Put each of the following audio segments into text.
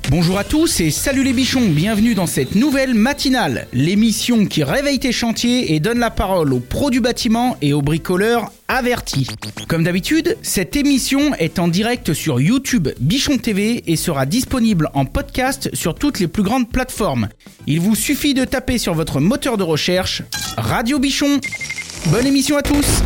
Bonjour à tous et salut les bichons, bienvenue dans cette nouvelle matinale, l'émission qui réveille tes chantiers et donne la parole aux pros du bâtiment et aux bricoleurs avertis. Comme d'habitude, cette émission est en direct sur YouTube Bichon TV et sera disponible en podcast sur toutes les plus grandes plateformes. Il vous suffit de taper sur votre moteur de recherche Radio Bichon. Bonne émission à tous.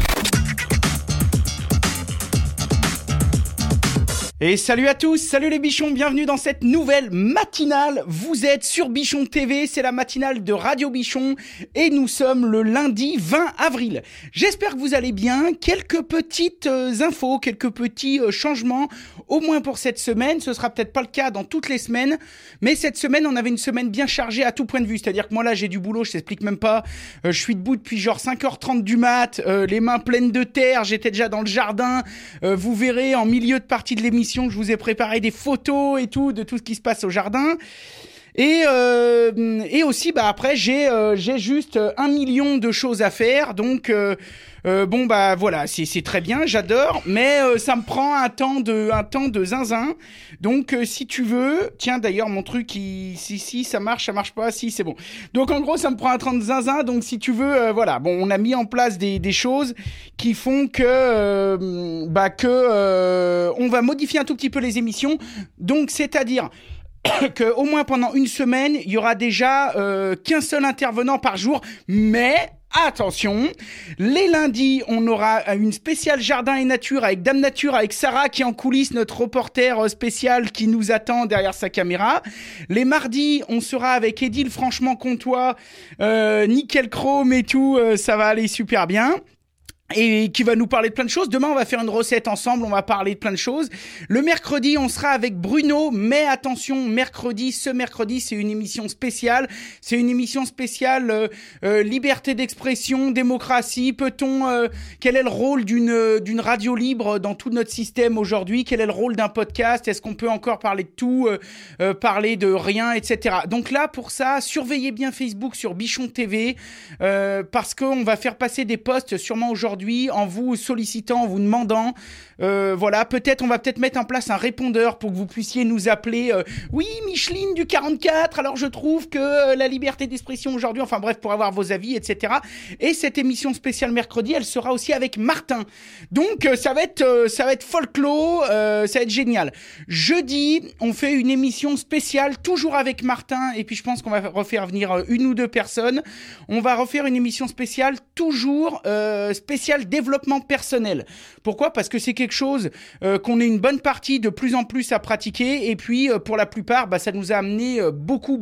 Et salut à tous, salut les bichons, bienvenue dans cette nouvelle matinale. Vous êtes sur Bichon TV, c'est la matinale de Radio Bichon et nous sommes le lundi 20 avril. J'espère que vous allez bien, quelques petites infos, quelques petits changements, au moins pour cette semaine. Ce sera peut-être pas le cas dans toutes les semaines, mais cette semaine on avait une semaine bien chargée à tout point de vue. C'est-à-dire que moi là j'ai du boulot, je t'explique même pas, je suis debout depuis genre 5h30 du mat, les mains pleines de terre, j'étais déjà dans le jardin. Vous verrez en milieu de partie de l'émission que je vous ai préparé des photos et tout de tout ce qui se passe au jardin. Et aussi après j'ai juste 1 million de choses à faire, donc voilà, c'est très bien, j'adore, mais ça me prend un temps de zinzin. Donc si tu veux, tiens d'ailleurs mon truc si ça marche pas, si c'est bon. Donc en gros ça me prend un temps de zinzin, donc si tu veux voilà, bon on a mis en place des choses qui font que on va modifier un tout petit peu les émissions. Donc c'est-à-dire que au moins pendant une semaine, il y aura déjà qu'un seul intervenant par jour, mais attention, les lundis, on aura une spéciale jardin et nature avec Dame Nature, avec Sarah qui est en coulisses, notre reporter spécial qui nous attend derrière sa caméra. Les mardis, on sera avec Edil franchement comtois, nickel chrome et tout, ça va aller super bien. Et qui va nous parler de plein de choses. Demain, on va faire une recette ensemble, on va parler de plein de choses. Le mercredi, on sera avec Bruno, mais attention, ce mercredi, c'est une émission spéciale. C'est une émission spéciale liberté d'expression, démocratie. Quel est le rôle d'une radio libre dans tout notre système aujourd'hui? Quel est le rôle d'un podcast? Est-ce qu'on peut encore parler de tout, parler de rien, etc. Donc là, pour ça, surveillez bien Facebook sur Bichon TV, parce qu'on va faire passer des posts sûrement aujourd'hui en vous sollicitant, en vous demandant, voilà, on va peut-être mettre en place un répondeur pour que vous puissiez nous appeler. Oui, Micheline du 44, alors je trouve que la liberté d'expression aujourd'hui, enfin bref, pour avoir vos avis, etc. Et cette émission spéciale mercredi, elle sera aussi avec Martin. Donc ça va être folklore, ça va être génial. Jeudi, on fait une émission spéciale, toujours avec Martin, et puis je pense qu'on va refaire venir une ou deux personnes. On va refaire une émission spéciale, toujours spéciale développement personnel. Pourquoi ? Parce que c'est quelque chose qu'on est une bonne partie de plus en plus à pratiquer, et puis pour la plupart, ça nous a amené beaucoup.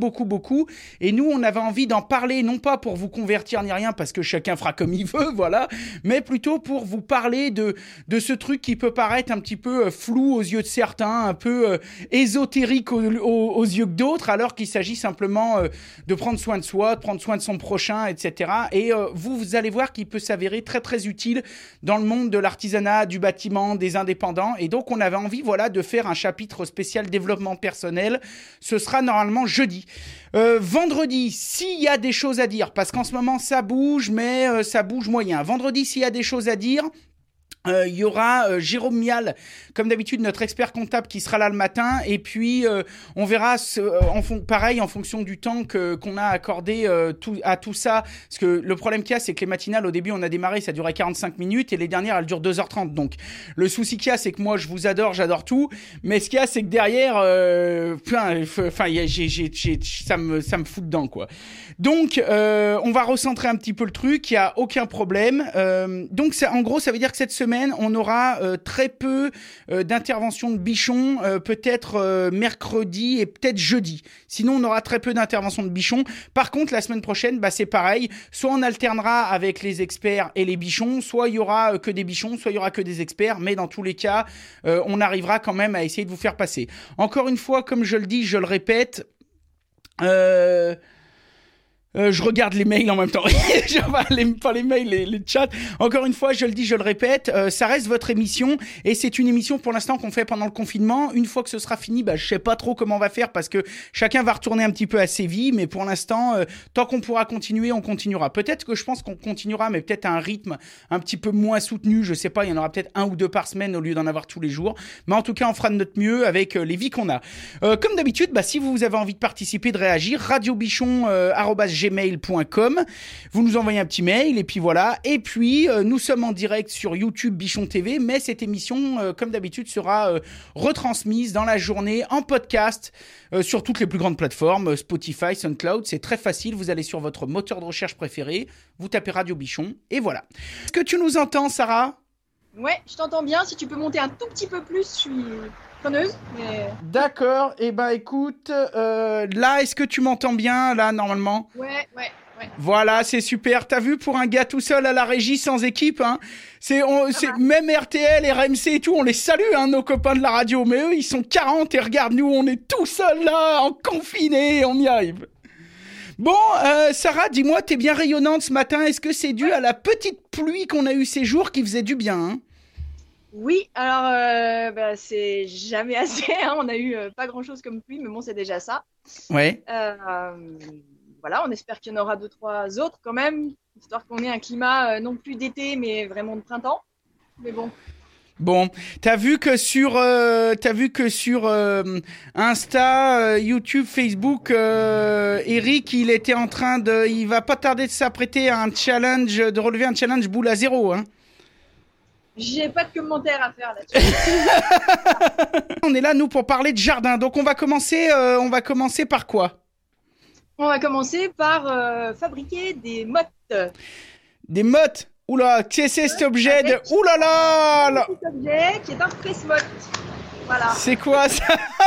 Et nous, on avait envie d'en parler, non pas pour vous convertir ni rien, parce que chacun fera comme il veut, voilà, mais plutôt pour vous parler de ce truc qui peut paraître un petit peu flou aux yeux de certains, un peu ésotérique aux yeux d'autres, alors qu'il s'agit simplement de prendre soin de soi, de prendre soin de son prochain, etc. Et vous allez voir qu'il peut s'avérer très très utile dans le monde de l'artisanat, du bâtiment, des indépendants. Et donc on avait envie de faire un chapitre spécial développement personnel. Ce sera normalement jeudi. Vendredi, s'il y a des choses à dire, parce qu'en ce moment ça bouge, mais ça bouge moyen. Vendredi, s'il y a des choses à dire, il y aura Jérôme Mial, comme d'habitude notre expert comptable, qui sera là le matin, et puis on verra pareil en fonction du temps qu'on a accordé à tout ça, parce que le problème qu'il y a, c'est que les matinales au début on a démarré, ça durait 45 minutes et les dernières elles durent 2h30, donc le souci qu'il y a, c'est que moi je vous adore, j'adore tout, mais ce qu'il y a, c'est que derrière ça me fout dedans quoi. Donc on va recentrer un petit peu le truc, il y a aucun problème. Donc en gros ça veut dire que cette semaine on aura très peu d'interventions de bichons, peut-être mercredi et peut-être jeudi. Sinon on aura très peu d'interventions de bichons. Par contre la semaine prochaine c'est pareil, soit on alternera avec les experts et les bichons, soit il y aura que des bichons, soit il y aura que des experts, mais dans tous les cas on arrivera quand même à essayer de vous faire passer. Encore une fois, comme je le dis, je le répète, Je regarde les mails en même temps. Pas les mails, les chats. Encore une fois, je le dis, je le répète, ça reste votre émission et c'est une émission pour l'instant qu'on fait pendant le confinement. Une fois que ce sera fini, je sais pas trop comment on va faire parce que chacun va retourner un petit peu à ses vies. Mais pour l'instant, tant qu'on pourra continuer, on continuera. Peut-être que je pense qu'on continuera, mais peut-être à un rythme un petit peu moins soutenu. Je sais pas, il y en aura peut-être 1 ou 2 par semaine au lieu d'en avoir tous les jours. Mais en tout cas, on fera de notre mieux avec les vies qu'on a. Comme d'habitude, si vous avez envie de participer, de réagir, radiobichon@gmail.com. Vous nous envoyez un petit mail et puis voilà. Et puis, nous sommes en direct sur YouTube Bichon TV, mais cette émission, comme d'habitude, sera retransmise dans la journée en podcast sur toutes les plus grandes plateformes, Spotify, SoundCloud. C'est très facile. Vous allez sur votre moteur de recherche préféré, vous tapez Radio Bichon et voilà. Est-ce que tu nous entends, Sarah ? Ouais, je t'entends bien. Si tu peux monter un tout petit peu plus, je suis preneuse. Mais... D'accord. Écoute, là, est-ce que tu m'entends bien, là, normalement ? Ouais. Voilà, c'est super. T'as vu, pour un gars tout seul à la régie, sans équipe, hein, même RTL, RMC et tout, on les salue, hein, nos copains de la radio. Mais eux, ils sont 40 et regarde, nous, on est tout seuls là, en confiné, on y arrive. Bon, Sarah, dis-moi, t'es bien rayonnante ce matin. Est-ce que c'est dû à la petite pluie qu'on a eue ces jours qui faisait du bien, hein ? Oui, alors c'est jamais assez. Hein. On a eu pas grand-chose comme pluie, mais bon, c'est déjà ça. Ouais. Voilà, on espère qu'il y en aura 2-3 autres quand même, histoire qu'on ait un climat non plus d'été, mais vraiment de printemps. Mais bon. Bon, t'as vu que sur Insta, YouTube, Facebook, Eric, il va pas tarder de s'apprêter à de relever un challenge boule à zéro, hein. J'ai pas de commentaires à faire là-dessus. On est là, nous, pour parler de jardin. Donc, on va commencer par quoi ? On va commencer par fabriquer des mottes. Des mottes ? Oula, qu'est-ce que c'est cet objet de... Oulala ! Cet objet qui est un presse-motte. Voilà. C'est quoi ça ?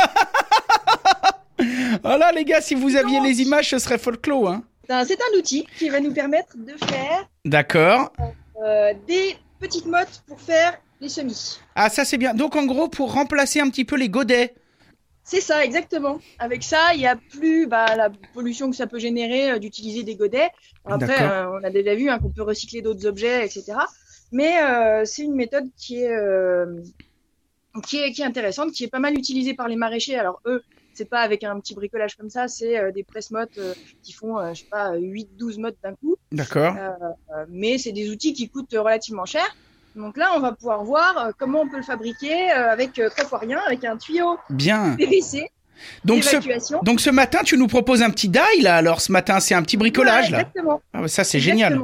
Oh là, les gars, si vous aviez les images, ce serait folklore, hein. C'est un outil qui va nous permettre de faire... D'accord. Des petites mottes pour faire les semis. Ah, ça c'est bien. Donc en gros, pour remplacer un petit peu les godets. C'est ça, exactement. Avec ça, il n'y a plus la pollution que ça peut générer d'utiliser des godets. Après, on a déjà vu qu'on peut recycler d'autres objets, etc. Mais c'est une méthode qui est intéressante, qui est pas mal utilisée par les maraîchers. Alors eux, c'est pas avec un petit bricolage comme ça, c'est des presse-mottes qui font, 8-12 mottes d'un coup. D'accord. Mais c'est des outils qui coûtent relativement cher. Donc là, on va pouvoir voir comment on peut le fabriquer avec 3 fois rien, avec un tuyau PVC. Donc ce matin, tu nous proposes un petit die là. Alors ce matin, c'est un petit bricolage là. Exactement. Ah, ça c'est génial.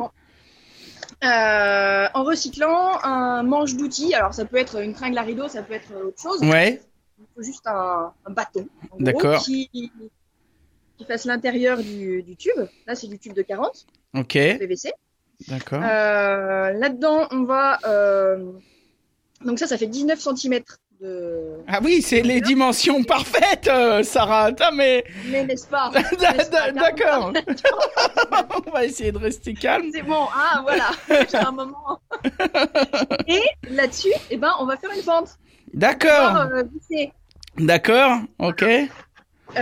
En recyclant un manche d'outils. Alors ça peut être une tringle à rideau, ça peut être autre chose. Ouais. Il faut juste un bâton. D'accord. Qui fasse l'intérieur du tube. Là, c'est du tube de 40. Ok. PVC. D'accord. Là-dedans, on va... Donc ça fait 19 cm de... Ah oui, c'est les dimensions parfaites, Sarah. Attends, mais n'est-ce pas D'accord. On va essayer de rester calme. C'est bon, voilà. J'ai un moment. Et là-dessus, on va faire une fente. D'accord. D'accord, ok. Pourquoi ?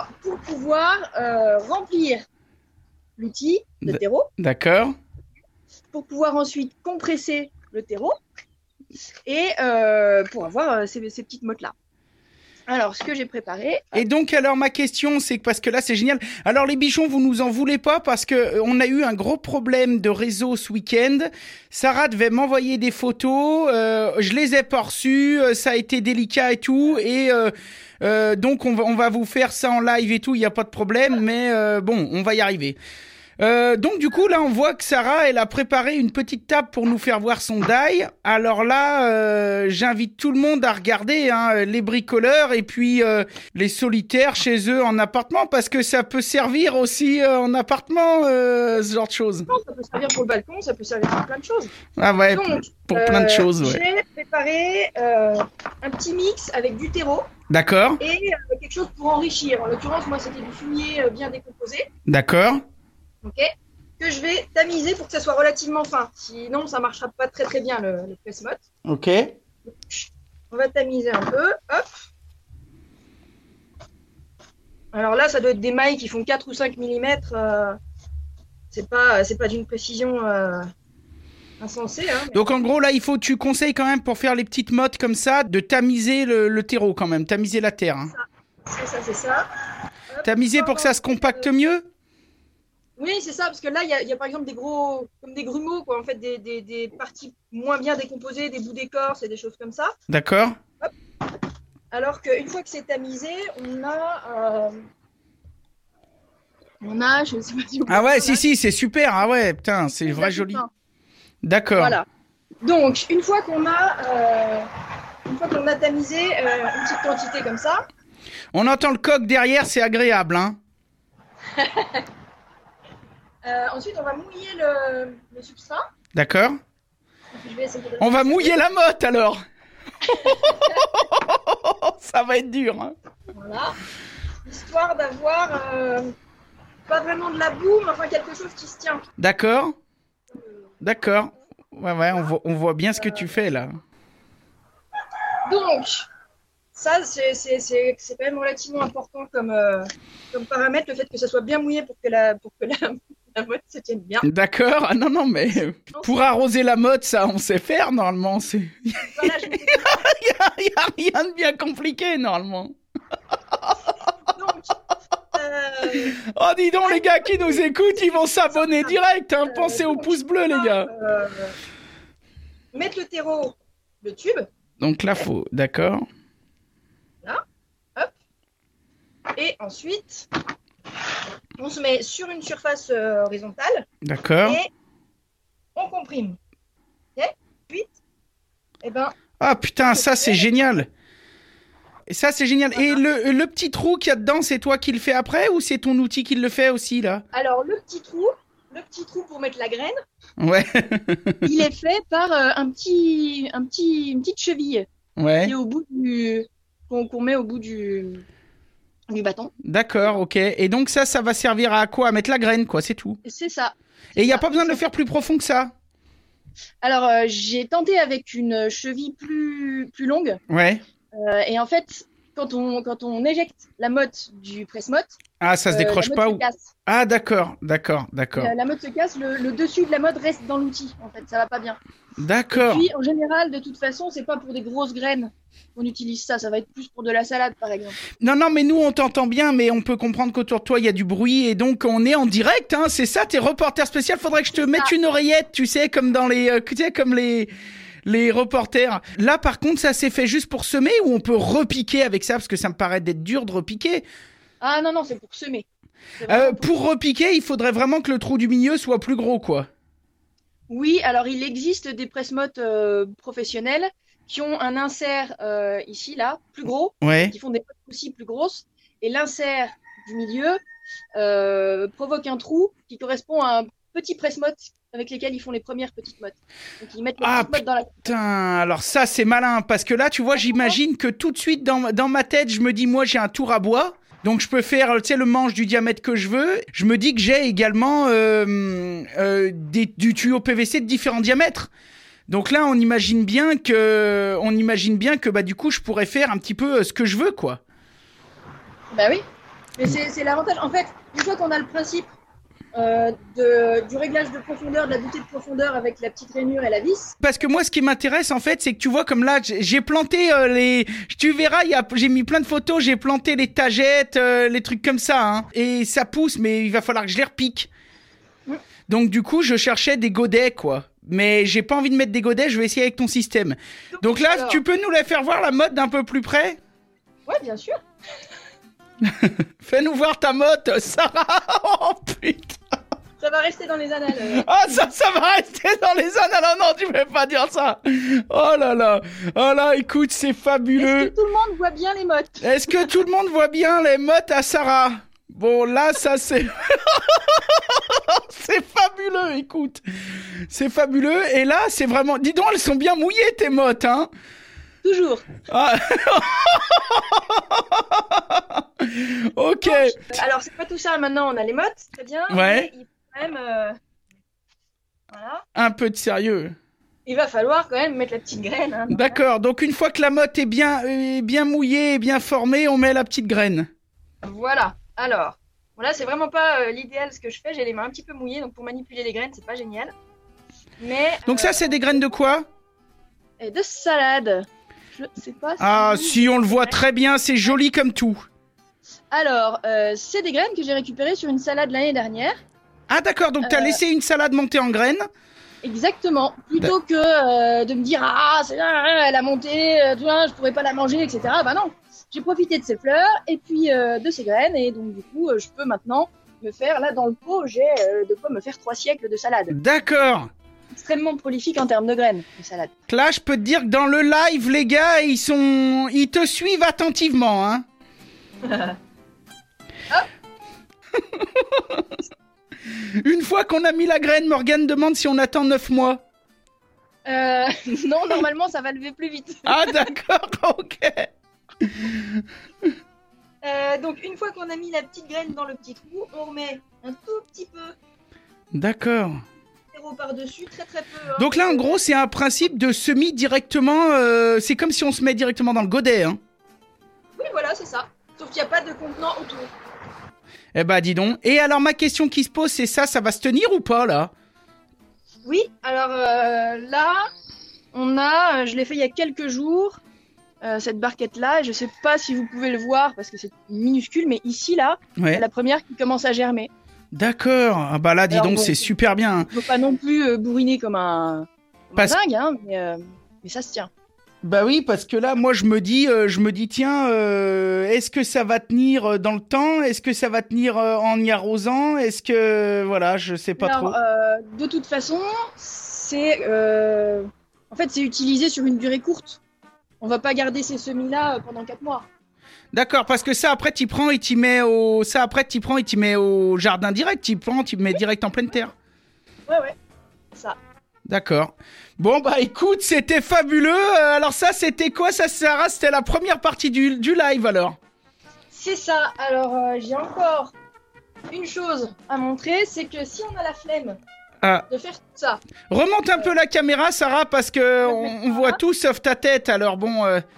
Pour pouvoir remplir l'outil, le terreau. D'accord. Pour pouvoir ensuite compresser le terreau et pour avoir ces petites mottes-là. Alors, ce que j'ai préparé... Et donc, alors, ma question, c'est que, parce que là, c'est génial. Alors, les bichons, vous nous en voulez pas parce que on a eu un gros problème de réseau ce week-end. Sarah devait m'envoyer des photos. Je les ai pas reçues. Ça a été délicat et tout. Et donc, on va vous faire ça en live et tout. Il n'y a pas de problème. Mais bon, on va y arriver. Donc du coup là on voit que Sarah elle a préparé une petite table pour nous faire voir son die. Alors là j'invite tout le monde à regarder les bricoleurs et puis les solitaires chez eux en appartement parce que ça peut servir aussi en appartement ce genre de choses. Non, ça peut servir pour le balcon, ça peut servir pour plein de choses. Ah ouais, donc, pour plein de choses ouais. J'ai préparé un petit mix avec du terreau. D'accord. Et quelque chose pour enrichir. En l'occurrence moi c'était du fumier bien décomposé. D'accord. Ok, que je vais tamiser pour que ça soit relativement fin. Sinon, ça marchera pas très très bien le presse-motte. Ok. On va tamiser un peu. Hop. Alors là, ça doit être des mailles qui font 4 ou 5 mm. C'est pas d'une précision insensée. Hein, mais... Donc en gros, là, tu conseilles quand même pour faire les petites mottes comme ça, de tamiser le terreau quand même, tamiser la terre. Hein. C'est ça. Hop, tamiser pour que ça se compacte mieux. Oui, c'est ça, parce que là, il y a par exemple comme des grumeaux, quoi, en fait, des parties moins bien décomposées, des bouts d'écorce et des choses comme ça. D'accord. Hop. Alors qu'une fois que c'est tamisé, je ne sais pas si vous Ah ouais, si, c'est super. Ah ouais, putain, c'est vrai joli. D'accord. Voilà. Donc, une fois qu'on a tamisé une petite quantité comme ça. On entend le coq derrière, c'est agréable, hein. Ensuite, on va mouiller le substrat. D'accord. On va mouiller la motte alors. Ça va être dur. Hein. Voilà. Histoire d'avoir pas vraiment de la boue, mais enfin quelque chose qui se tient. D'accord. D'accord. Ouais, on voit bien ce que tu fais là. Donc, ça, c'est quand même relativement important comme paramètre, le fait que ça soit bien mouillé pour que la motte se tienne bien. D'accord. Ah non, mais pour arroser la motte, ça, on sait faire normalement. Voilà, Il n'y a rien de bien compliqué normalement. Donc, oh, dis donc, les gars qui nous écoutent, ils vont s'abonner direct. Hein. Pensez au pouce bleu, les gars. Mettre le terreau, le tube. Donc là, faut. D'accord. Là. Hop. Et ensuite, on se met sur une surface horizontale. D'accord. Et on comprime. Ok. Ensuite, ah putain, ça c'est génial. Et ça c'est génial. Voilà. Et le petit trou qu'il y a dedans, c'est toi qui le fais après ou c'est ton outil qui le fait aussi là? Alors le petit trou pour mettre la graine. Ouais. Il est fait par une petite cheville. Ouais. Qui est au bout qu'on met au bout du bâton. D'accord, ok. Et donc ça va servir à quoi? À mettre la graine, quoi, c'est tout. C'est ça. Et il n'y a pas besoin de le faire plus profond que ça? Alors, j'ai tenté avec une cheville plus longue. Ouais. Et en fait, quand on éjecte la motte du presse-motte... Ah, ça se décroche pas ou... Ah, d'accord. La motte se casse, le dessus de la motte reste dans l'outil, en fait, ça va pas bien. D'accord. Et puis, en général, de toute façon, c'est pas pour des grosses graines qu'on utilise ça va être plus pour de la salade, par exemple. Non, mais nous, on t'entend bien, mais on peut comprendre qu'autour de toi, il y a du bruit, et donc on est en direct, hein, c'est ça, t'es reporter spécial, faudrait que je te mette une oreillette, tu sais, comme dans les reporters. Là, par contre, ça s'est fait juste pour semer ou on peut repiquer avec ça? Parce que ça me paraît d'être dur de repiquer. Ah non, c'est pour semer. Pour repiquer, il faudrait vraiment que le trou du milieu soit plus gros, quoi. Oui, alors il existe des presse-mottes professionnels qui ont un insert ici, là, plus gros, ouais. Qui font des mottes aussi plus grosses. Et l'insert du milieu provoque un trou qui correspond à un petit presse-motte avec lesquels ils font les premières petites mottes. Donc ils mettent les petites mottes dans la... Putain, alors ça c'est malin, parce que là, tu vois, j'imagine que tout de suite, dans ma tête, je me dis, moi j'ai un tour à bois, donc je peux faire, tu sais, le manche du diamètre que je veux. Je me dis que j'ai également du tuyau PVC de différents diamètres. Donc là, on imagine bien que bah du coup, je pourrais faire un petit peu ce que je veux, quoi. Bah oui, mais c'est l'avantage. En fait, une fois qu'on a le principe du réglage de profondeur, de la bouteille de profondeur avec la petite rainure et la vis. Parce que moi, ce qui m'intéresse, en fait, c'est que tu vois, comme là, j'ai planté tu verras, j'ai mis plein de photos, j'ai planté les tagettes, les trucs comme ça, hein. Et ça pousse, mais il va falloir que je les repique. Donc, du coup, je cherchais des godets, quoi. Mais j'ai pas envie de mettre des godets, je vais essayer avec ton système. Donc là, alors... tu peux nous la faire voir, la motte, d'un peu plus près? Ouais, bien sûr. Fais-nous voir ta motte, Sarah. Oh, putain. Ça va rester dans les annales. Ah, ça va rester dans les annales. Non, tu peux pas dire ça. Oh là, écoute, c'est fabuleux. Est-ce que tout le monde voit bien les mottes? Est-ce que tout le monde voit bien les mottes à Sarah? Bon, là, ça, c'est... c'est fabuleux, écoute. C'est fabuleux. Et là, c'est vraiment... Dis donc, elles sont bien mouillées, tes mottes, hein? Toujours. Ah. Ok. Donc, alors, c'est pas tout ça. Maintenant, on a les mottes. Très bien. Ouais. Mais il faut quand même... voilà. Un peu de sérieux. Il va falloir quand même mettre la petite graine. Hein, d'accord. Donc, une fois que la motte est bien mouillée et bien formée, on met la petite graine. Voilà. Alors, voilà, c'est vraiment pas l'idéal ce que je fais. J'ai les mains un petit peu mouillées, donc pour manipuler les graines, c'est pas génial. Mais Donc ça, c'est des graines de quoi? et de salade. Je sais pas. Ah, si, on le voit très bien, c'est joli comme tout. Alors, c'est des graines que j'ai récupérées sur une salade l'année dernière. Ah d'accord, donc t'as laissé une salade monter en graines? Exactement. Plutôt que de me dire ah c'est elle a monté, je pourrais pas la manger, etc. Bah non. J'ai profité de ses fleurs et puis de ses graines et donc du coup je peux maintenant me faire là dans le pot j'ai de quoi me faire 3 siècles de salade. D'accord. Extrêmement prolifique en termes de graines de salade. Là, je peux te dire que dans le live, les gars, ils te suivent attentivement, hein. Une fois qu'on a mis la graine, Morgane demande si on attend 9 mois. Non, normalement ça va lever plus vite. Ah d'accord, ok. Donc une fois qu'on a mis la petite graine dans le petit trou, on remet un tout petit peu D'accord. par-dessus, très très peu. Hein. Donc là, en gros, c'est un principe de semis directement. C'est comme si on se met directement dans le godet, hein. Oui, voilà, c'est ça. Sauf qu'il n'y a pas de contenant autour. Eh bah, dis donc. Et alors, ma question qui se pose, c'est ça va se tenir ou pas, là? Oui, alors là, on a, je l'ai fait il y a quelques jours, cette barquette-là. Je sais pas si vous pouvez le voir parce que c'est minuscule, mais ici, là, Ouais. c'est la première qui commence à germer. D'accord. Ah bah là, dis Alors, donc, bon, c'est super bien, hein. Il ne faut pas non plus bourriner comme un dingue, hein, mais ça se tient. Bah oui, parce que là, moi, je me dis, tiens, est-ce que ça va tenir dans le temps? Est-ce que ça va tenir en y arrosant? Est-ce que, voilà, je sais pas trop. De toute façon, c'est, en fait, c'est utilisé sur une durée courte. On va pas garder ces semis-là pendant 4 mois. D'accord, parce que ça, après, t'y prends et t'y mets au, jardin direct. T'y prends, t'y mets direct en pleine terre. Ouais, ça. D'accord. Bon, bah écoute, c'était fabuleux. Alors ça, c'était quoi ça, Sarah? C'était la première partie du live, alors? C'est ça. Alors, j'ai encore une chose à montrer, c'est que si on a la flemme de faire tout ça... Remonte un peu la caméra, Sarah, parce que on voit tout sauf ta tête, alors bon...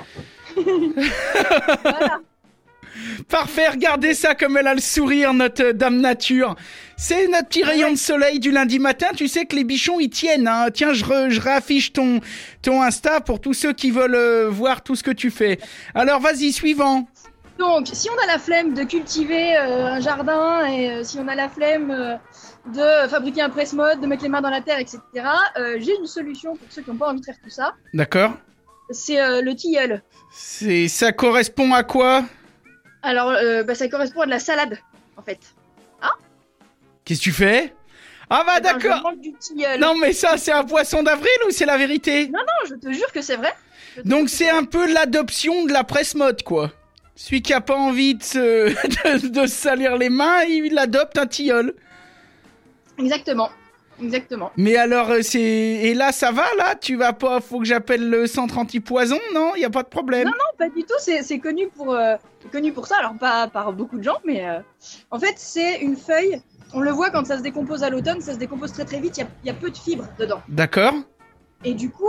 Voilà. Parfait, regardez ça comme elle a le sourire, notre Dame Nature. C'est notre petit rayon de soleil du lundi matin. Tu sais que les bichons, ils tiennent, hein. Tiens, je réaffiche ton Insta pour tous ceux qui veulent voir tout ce que tu fais. Alors, vas-y, suivant. Donc, si on a la flemme de cultiver un jardin et si on a la flemme de fabriquer un presse-mode, de mettre les mains dans la terre, etc., j'ai une solution pour ceux qui n'ont pas envie de faire tout ça. D'accord. C'est le tilleul. Ça correspond à quoi? Alors, ça correspond à de la salade, en fait. Qu'est-ce que tu fais? Ah bah d'accord. Je mange du tilleul. Non mais ça, c'est un poisson d'avril ou c'est la vérité? Non, je te jure que c'est vrai. Donc c'est un peu l'adoption de la presse mode, quoi. Celui qui a pas envie de se salir les mains, il adopte un tilleul. Exactement. Mais alors, et là, ça va, là? Tu vas pas... Faut que j'appelle le centre anti-poison, non? Y a pas de problème? Non, pas du tout. C'est connu pour ça. Alors, pas par beaucoup de gens, mais en fait, c'est une feuille. On le voit quand ça se décompose à l'automne, ça se décompose très très vite. Il y a peu de fibres dedans. D'accord. Et du coup,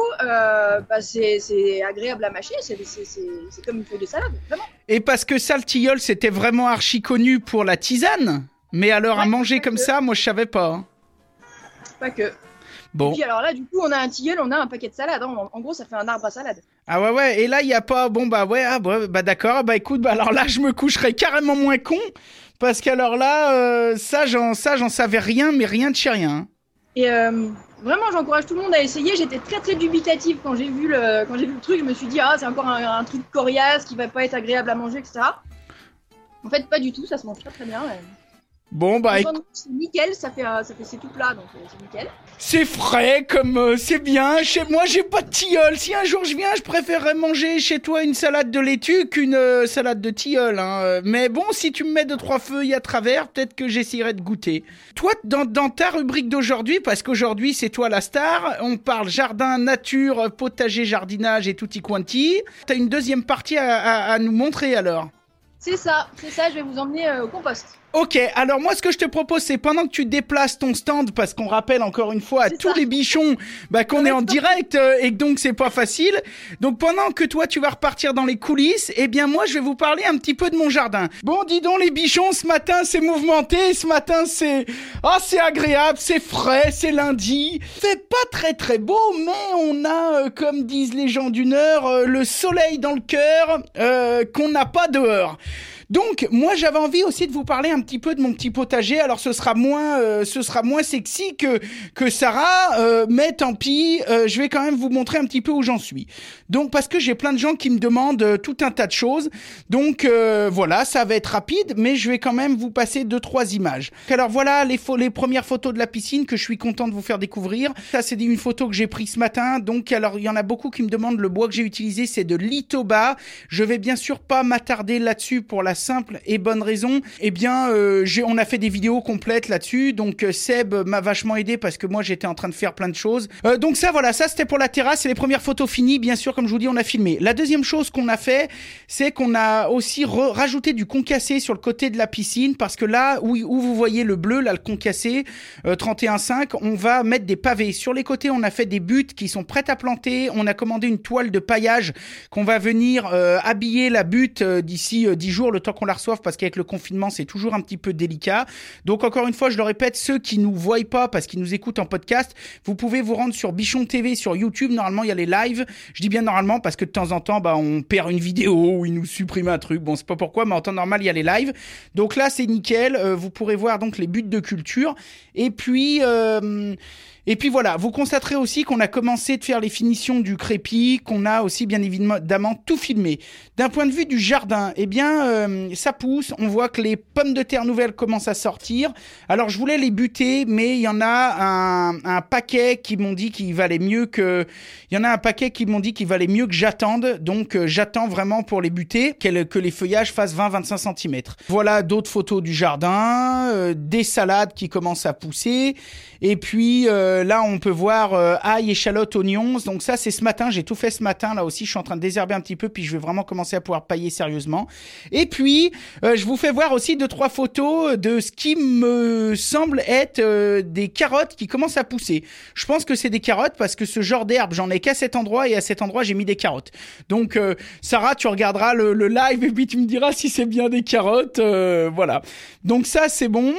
c'est agréable à mâcher. C'est comme une feuille de salade, vraiment. Et parce que ça, le tilleul, c'était vraiment archi connu pour la tisane. Mais alors, à manger comme ça, moi, je savais pas, hein. Pas que. Bon. Et puis alors là, du coup, on a un tilleul, on a un paquet de salade. Hein. En gros, ça fait un arbre à salade. Ah ouais. Et là, il y a pas... Bon, bah ouais, d'accord. Bah écoute, alors là, je me coucherai carrément moins con. Parce qu'alors là, ça, j'en savais rien, mais rien de chez rien. Et vraiment, j'encourage tout le monde à essayer. J'étais très très dubitative quand j'ai vu le truc. Je me suis dit, c'est encore un truc coriace qui va pas être agréable à manger, etc. En fait, pas du tout. Ça se mange très très bien. Bon, bah... C'est nickel, c'est tout plat, donc c'est nickel. C'est frais, comme c'est bien. Chez moi, j'ai pas de tilleul. Si un jour je viens, je préférerais manger chez toi une salade de laitue qu'une salade de tilleul, hein. Mais bon, si tu me mets 2-3 feuilles à travers, peut-être que j'essaierai de goûter. Toi, dans ta rubrique d'aujourd'hui, parce qu'aujourd'hui, c'est toi la star, on parle jardin, nature, potager, jardinage et tutti quanti. T'as une deuxième partie à nous montrer, alors? C'est ça, je vais vous emmener au compost. Ok, alors moi ce que je te propose c'est pendant que tu déplaces ton stand, parce qu'on rappelle encore une fois à tous les bichons qu'on est en direct et que donc c'est pas facile, donc pendant que toi tu vas repartir dans les coulisses, eh bien moi je vais vous parler un petit peu de mon jardin. Bon dis donc les bichons, ce matin c'est mouvementé, ce matin c'est agréable, c'est frais, c'est lundi, c'est pas très très beau mais on a comme disent les gens du Nord le soleil dans le cœur qu'on n'a pas dehors. Donc, moi, j'avais envie aussi de vous parler un petit peu de mon petit potager. Alors, ce sera moins sexy que Sarah, mais tant pis. Je vais quand même vous montrer un petit peu où j'en suis. Donc, parce que j'ai plein de gens qui me demandent tout un tas de choses. Donc, voilà, ça va être rapide, mais je vais quand même vous passer 2-3 images. Alors, voilà les premières photos de la piscine que je suis content de vous faire découvrir. Ça, c'est une photo que j'ai prise ce matin. Donc, alors, il y en a beaucoup qui me demandent le bois que j'ai utilisé, c'est de l'Itoba. Je vais bien sûr pas m'attarder là-dessus pour la simple et bonne raison, eh bien on a fait des vidéos complètes là-dessus, donc Seb m'a vachement aidé parce que moi j'étais en train de faire plein de choses, donc ça c'était pour la terrasse et les premières photos finies, bien sûr comme je vous dis on a filmé. La deuxième chose qu'on a fait, c'est qu'on a aussi rajouté du concassé sur le côté de la piscine, parce que là où vous voyez le bleu, là le concassé 31,5, on va mettre des pavés. Sur les côtés on a fait des buttes qui sont prêtes à planter, on a commandé une toile de paillage qu'on va venir habiller la butte d'ici 10 jours, le temps qu'on la reçoive, parce qu'avec le confinement c'est toujours un petit peu délicat. Donc encore une fois je le répète, ceux qui nous voient pas parce qu'ils nous écoutent en podcast, vous pouvez vous rendre sur Bichon TV sur YouTube. Normalement il y a les lives, je dis bien normalement parce que de temps en temps on perd une vidéo ou ils nous suppriment un truc, bon c'est pas pourquoi, mais en temps normal il y a les lives. Donc là c'est nickel, vous pourrez voir donc les buts de culture et puis voilà, vous constaterez aussi qu'on a commencé de faire les finitions du crépi, qu'on a aussi bien évidemment tout filmé. D'un point de vue du jardin, eh bien ça pousse, on voit que les pommes de terre nouvelles commencent à sortir. Alors je voulais les buter, mais il y en a un paquet qui m'ont dit qu'il valait mieux que j'attende. Donc j'attends vraiment pour les buter, que les feuillages fassent 20-25 cm. Voilà d'autres photos du jardin, des salades qui commencent à pousser. Et puis là on peut voir ail, échalotes, oignons. Donc ça c'est ce matin, j'ai tout fait ce matin. Là aussi je suis en train de désherber un petit peu, puis je vais vraiment commencer à pouvoir pailler sérieusement. Et puis je vous fais voir aussi 2-3 photos de ce qui me semble être des carottes qui commencent à pousser. Je pense que c'est des carottes parce que ce genre d'herbe j'en ai qu'à cet endroit, et à cet endroit j'ai mis des carottes. Donc Sarah, tu regarderas le live et puis tu me diras si c'est bien des carottes. Voilà. Donc ça c'est bon.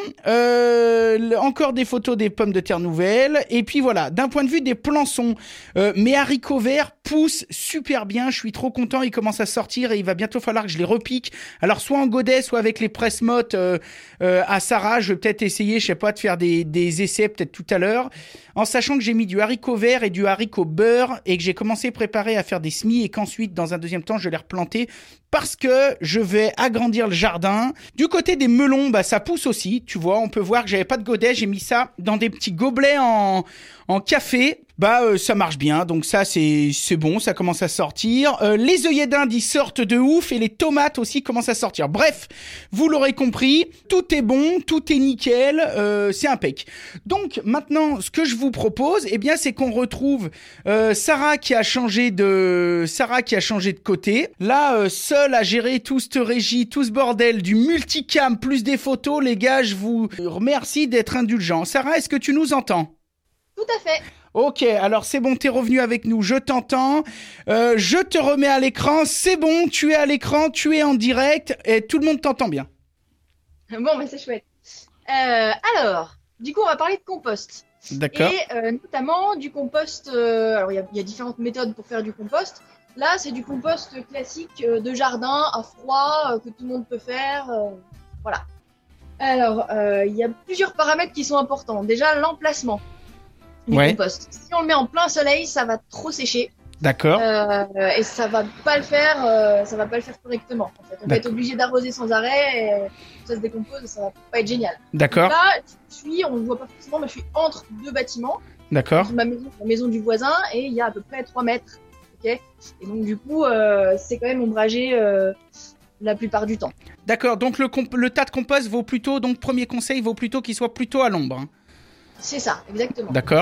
Encore des photos des pommes de terre nouvelles. Et puis voilà, d'un point de vue des plançons, mes haricots verts poussent super bien. Je suis trop content, ils commencent à sortir et il va bientôt falloir que je les repique. Alors soit en godet, soit avec les presse-mottes à Sarah. Je vais peut-être essayer, je sais pas, de faire des essais peut-être tout à l'heure. En sachant que j'ai mis du haricot vert et du haricot beurre et que j'ai commencé à préparer à faire des semis et qu'ensuite, dans un deuxième temps, je vais les replanter parce que je vais agrandir le jardin. Du côté des melons, ça pousse aussi. Tu vois, on peut voir que j'avais pas de godet. J'ai mis ça dans des petits gobelets en café. Ça marche bien, donc ça c'est bon, ça commence à sortir. Les œillets d'Inde ils sortent de ouf et les tomates aussi commencent à sortir. Bref, vous l'aurez compris, tout est bon, tout est nickel, c'est impec. Donc maintenant, ce que je vous propose, eh bien c'est qu'on retrouve Sarah qui a changé de côté. Là, seule à gérer tout cette régie, tout ce bordel du multicam plus des photos, les gars, je vous remercie d'être indulgents. Sarah, est-ce que tu nous entends ? Tout à fait. Ok, alors c'est bon, t'es revenu avec nous, je t'entends, je te remets à l'écran, c'est bon, tu es à l'écran, tu es en direct et tout le monde t'entend bien. Bon, c'est chouette. Alors, du coup, on va parler de compost. D'accord. Et notamment du compost, alors il y a différentes méthodes pour faire du compost. Là, c'est du compost classique de jardin à froid que tout le monde peut faire, voilà. Alors, il y a plusieurs paramètres qui sont importants. Déjà, l'emplacement du compost. Si on le met en plein soleil, ça va trop sécher. D'accord. Et ça va pas le faire correctement. En fait, on va être obligé d'arroser sans arrêt et ça se décompose et ça va pas être génial. D'accord. Là, on le voit pas forcément, mais je suis entre deux bâtiments. D'accord. Ma maison, la maison du voisin, et il y a à peu près 3 mètres. Ok. Et donc du coup, c'est quand même ombragé la plupart du temps. D'accord. Donc le tas de compost vaut plutôt, donc premier conseil, vaut plutôt qu'il soit plutôt à l'ombre. Hein. C'est ça, exactement. D'accord.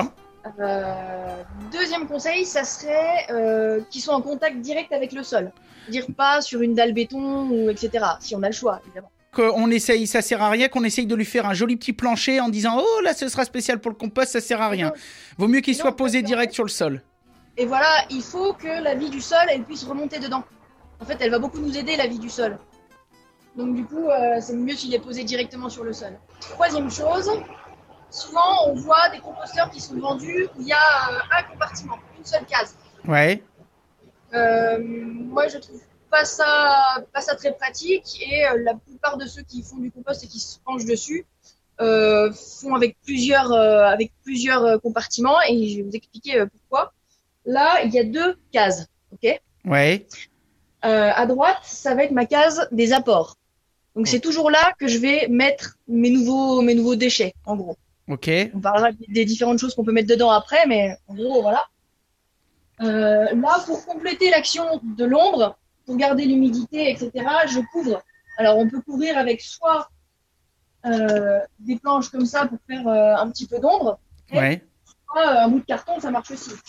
Deuxième conseil, ça serait qu'ils soient en contact direct avec le sol. C'est-à-dire pas sur une dalle béton ou etc. Si on a le choix, évidemment. Qu'on essaye, ça sert à rien qu'on essaye de lui faire un joli petit plancher en disant oh là ce sera spécial pour le compost, ça sert à rien. Vaut mieux qu'il soit posé direct sur le sol. Et voilà, il faut que la vie du sol elle puisse remonter dedans. En fait, elle va beaucoup nous aider la vie du sol. Donc du coup, c'est mieux s'il est posé directement sur le sol. Troisième chose, souvent on voit des composteurs qui sont vendus où il y a un compartiment, une seule case. Ouais. Moi je trouve pas ça très pratique et la plupart de ceux qui font du compost et qui se penchent dessus font avec plusieurs compartiments et je vais vous expliquer pourquoi. Là, il y a 2 cases, ok ? Ouais. À droite, ça va être ma case des apports. Donc c'est toujours là que je vais mettre mes nouveaux déchets, en gros. Ok. On parlera des différentes choses qu'on peut mettre dedans après, mais en gros, voilà. Là, pour compléter l'action de l'ombre, pour garder l'humidité, etc., je couvre. Alors, on peut couvrir avec soit des planches comme ça pour faire un petit peu d'ombre, ouais. Soit un bout de carton, ça marche aussi.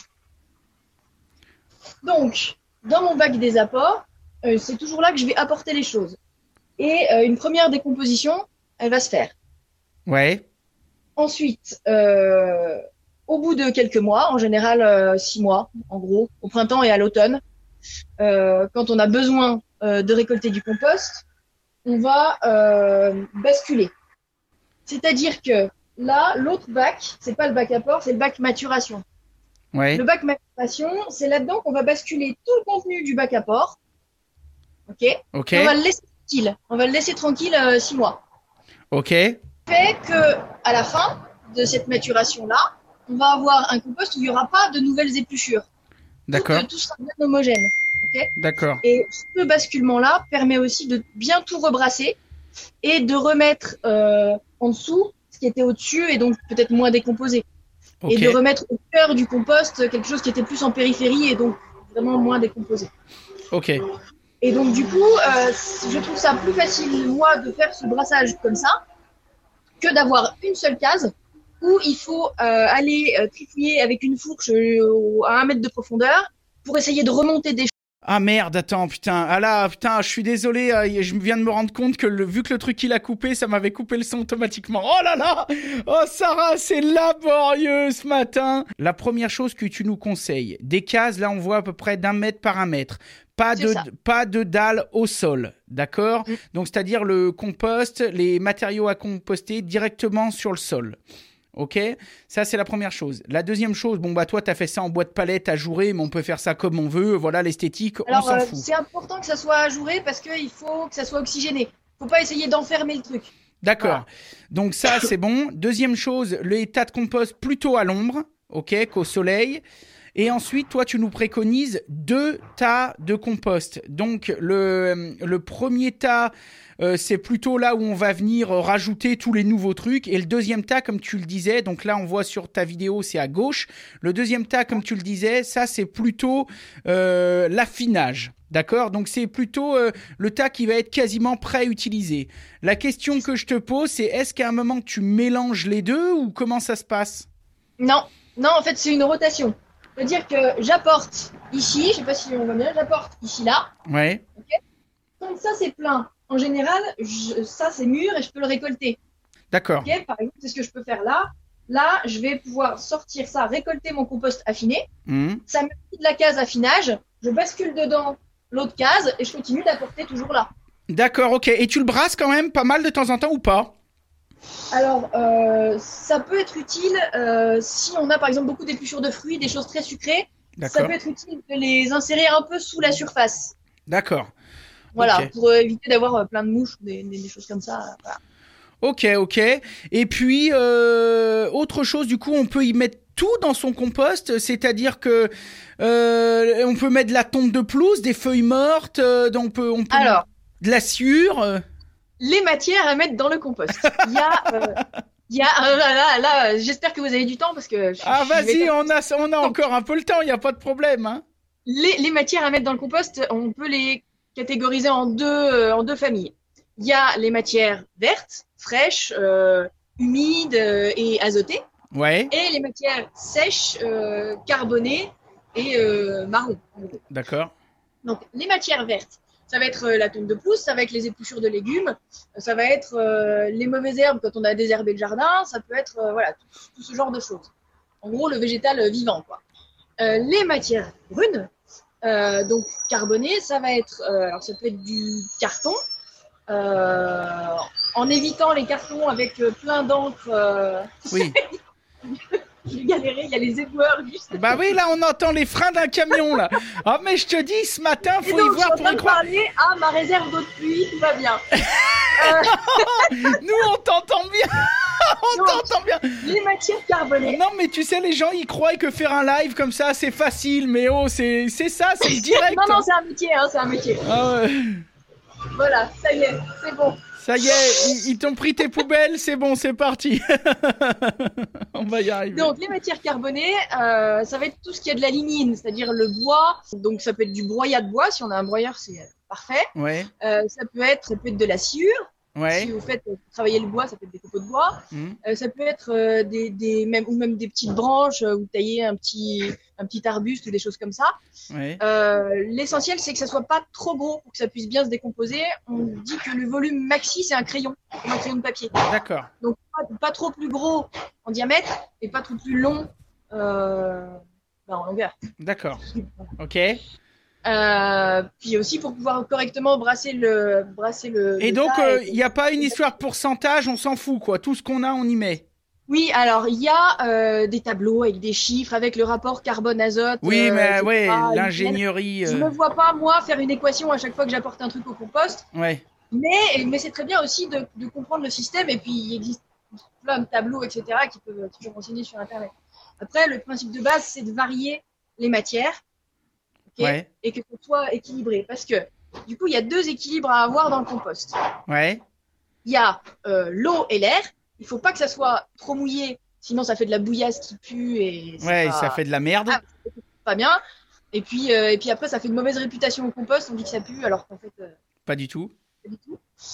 Donc, dans mon bac des apports, c'est toujours là que je vais apporter les choses. Et une première décomposition, elle va se faire. Ouais. Ensuite, au bout de quelques mois, en général 6 mois, en gros, au printemps et à l'automne, quand on a besoin de récolter du compost, on va basculer. C'est-à-dire que là, l'autre bac, c'est pas le bac apport, c'est le bac maturation. Ouais. Le bac maturation, c'est là-dedans qu'on va basculer tout le contenu du bac apport. Ok. Et on va le laisser tranquille. On va le laisser tranquille 6 mois. Ok. Fait que à la fin de cette maturation-là, on va avoir un compost où il n'y aura pas de nouvelles épluchures. D'accord. Tout sera bien homogène. Okay. D'accord. Et ce basculement-là permet aussi de bien tout rebrasser et de remettre en dessous ce qui était au-dessus et donc peut-être moins décomposé. Okay. Et de remettre au cœur du compost quelque chose qui était plus en périphérie et donc vraiment moins décomposé. Ok. Et donc du coup, je trouve ça plus facile, moi, de faire ce brassage comme ça que d'avoir une seule case où il faut aller trifouiller avec une fourche à 1 mètre de profondeur pour essayer de remonter des choses. Ah merde, attends, putain. Ah là, putain, je suis désolé, je viens de me rendre compte que vu que le truc il a coupé, ça m'avait coupé le son automatiquement. Oh là là. Oh Sarah, c'est laborieux ce matin. La première chose que tu nous conseilles, des cases, là on voit à peu près d'1 mètre par 1 mètre. Pas de dalle au sol, d'accord ? Donc c'est-à-dire le compost, les matériaux à composter directement sur le sol. Ok, ça c'est la première chose. La deuxième chose, bon bah toi t'as fait ça en bois de palette ajouré, mais on peut faire ça comme on veut. Voilà, l'esthétique, on s'en fout. C'est important que ça soit ajouré parce qu'il faut que ça soit oxygéné. Faut pas essayer d'enfermer le truc. D'accord. Voilà. Donc ça c'est bon. Deuxième chose, les tas de compost plutôt à l'ombre, ok, qu'au soleil. Et ensuite, toi, tu nous préconises 2 tas de compost. Donc, le premier tas, c'est plutôt là où on va venir rajouter tous les nouveaux trucs. Et le deuxième tas, comme tu le disais, donc là, on voit sur ta vidéo, c'est à gauche. Le deuxième tas, comme tu le disais, ça, c'est plutôt l'affinage. D'accord ? Donc, c'est plutôt le tas qui va être quasiment prêt à utiliser. La question que je te pose, c'est est-ce qu'à un moment, tu mélanges les deux ou comment ça se passe ? Non, en fait, c'est une rotation. C'est-à-dire que j'apporte ici, je sais pas si on voit bien, j'apporte ici, là. Ouais. Okay. Quand ça, c'est plein, en général, ça, c'est mûr et je peux le récolter. D'accord. Okay, par exemple, c'est ce que je peux faire là. Là, je vais pouvoir sortir ça, récolter mon compost affiné. Ça me dit de la case affinage. Je bascule dedans l'autre case et je continue d'apporter toujours là. D'accord, ok. Et tu le brasses quand même pas mal de temps en temps ou pas ? Alors, ça peut être utile si on a par exemple beaucoup d'épluchures de fruits, des choses très sucrées. D'accord. Ça peut être utile de les insérer un peu sous la surface. D'accord. Voilà, okay. Pour éviter d'avoir plein de mouches, des choses comme ça. Voilà. Ok. Et puis, autre chose, du coup, on peut y mettre tout dans son compost, c'est-à-dire que on peut mettre de la tonte de pelouse, des feuilles mortes, on peut alors, de la sciure. Les matières à mettre dans le compost. Il y a là, j'espère que vous avez du temps parce que vas-y, on a encore un peu le temps, il y a pas de problème hein. Les matières à mettre dans le compost, on peut les catégoriser en deux familles. Il y a les matières vertes, fraîches, humides et azotées. Ouais. et les matières sèches, carbonées et marron. D'accord. Donc, les matières vertes, ça va être la tonne de pelouse, ça va être les épluchures de légumes, ça va être les mauvaises herbes quand on a désherbé le jardin, ça peut être voilà, tout ce genre de choses. En gros, le végétal vivant, quoi. Les matières brunes, donc carbonées, ça va être, alors ça peut être du carton, en évitant les cartons avec plein d'encre. Oui. J'ai galéré, il y a les éboueurs juste. Bah oui, là, on entend les freins d'un camion, là. Ah, mais je te dis, ce matin, faut y voir pour y croire. Je suis en train de parler à ma réserve d'eau de pluie, tout va bien. Nous, on t'entend bien. On t'entend bien. Les matières carbonées. Non, mais tu sais, les gens, ils croient que faire un live comme ça, c'est facile. Mais oh, c'est ça, c'est le direct. Non, c'est un métier, hein, c'est un métier. Ah ouais. Voilà, ça y est, c'est bon. Ça y est, ils t'ont pris tes poubelles, c'est bon, c'est parti. On va y arriver. Donc, les matières carbonées, ça va être tout ce qui a de la lignine, c'est-à-dire le bois. Donc, ça peut être du broyat de bois. Si on a un broyeur, c'est parfait. Ouais. Ça peut être de la sciure. Ouais. Si vous faites travailler le bois, ça peut être des copeaux de bois. Ça peut être même des petites branches, vous taillez un petit arbuste ou des choses comme ça. Ouais. L'essentiel, c'est que ça soit pas trop gros pour que ça puisse bien se décomposer. On dit que le volume maxi, c'est un crayon, comme un crayon de papier. D'accord. Donc, pas trop plus gros en diamètre et pas trop plus long en longueur. D'accord. Ok. Puis aussi pour pouvoir correctement brasser le. Et donc, il n'y a pas une histoire de pourcentage, on s'en fout, quoi. Tout ce qu'on a, on y met. Oui, alors il y a des tableaux avec des chiffres, avec le rapport carbone-azote. Oui, mais ouais, l'ingénierie. Je ne vois pas, moi, faire une équation à chaque fois que j'apporte un truc au compost. Ouais. Mais c'est très bien aussi de comprendre le système. Et puis, il existe plein de tableaux, etc., qui peuvent toujours renseigner sur Internet. Après, le principe de base, c'est de varier les matières. Ouais. Et que ce soit équilibré. Parce que, du coup, il y a deux équilibres à avoir dans le compost. Ouais. Il y a l'eau et l'air. Il ne faut pas que ça soit trop mouillé, sinon ça fait de la bouillasse qui pue. Et ça fait de la merde. Pas bien. Et puis après, ça fait une mauvaise réputation au compost. On dit que ça pue, alors qu'en fait... pas du tout. Pas du tout.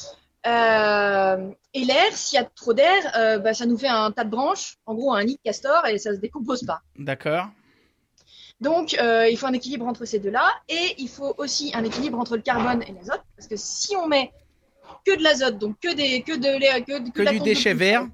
Et l'air, s'il y a trop d'air, ça nous fait un tas de branches, en gros un nid de castor, et ça ne se décompose pas. D'accord. Donc, il faut un équilibre entre ces deux-là, et il faut aussi un équilibre entre le carbone et l'azote, parce que si on met que de l'azote, donc que du déchet vert,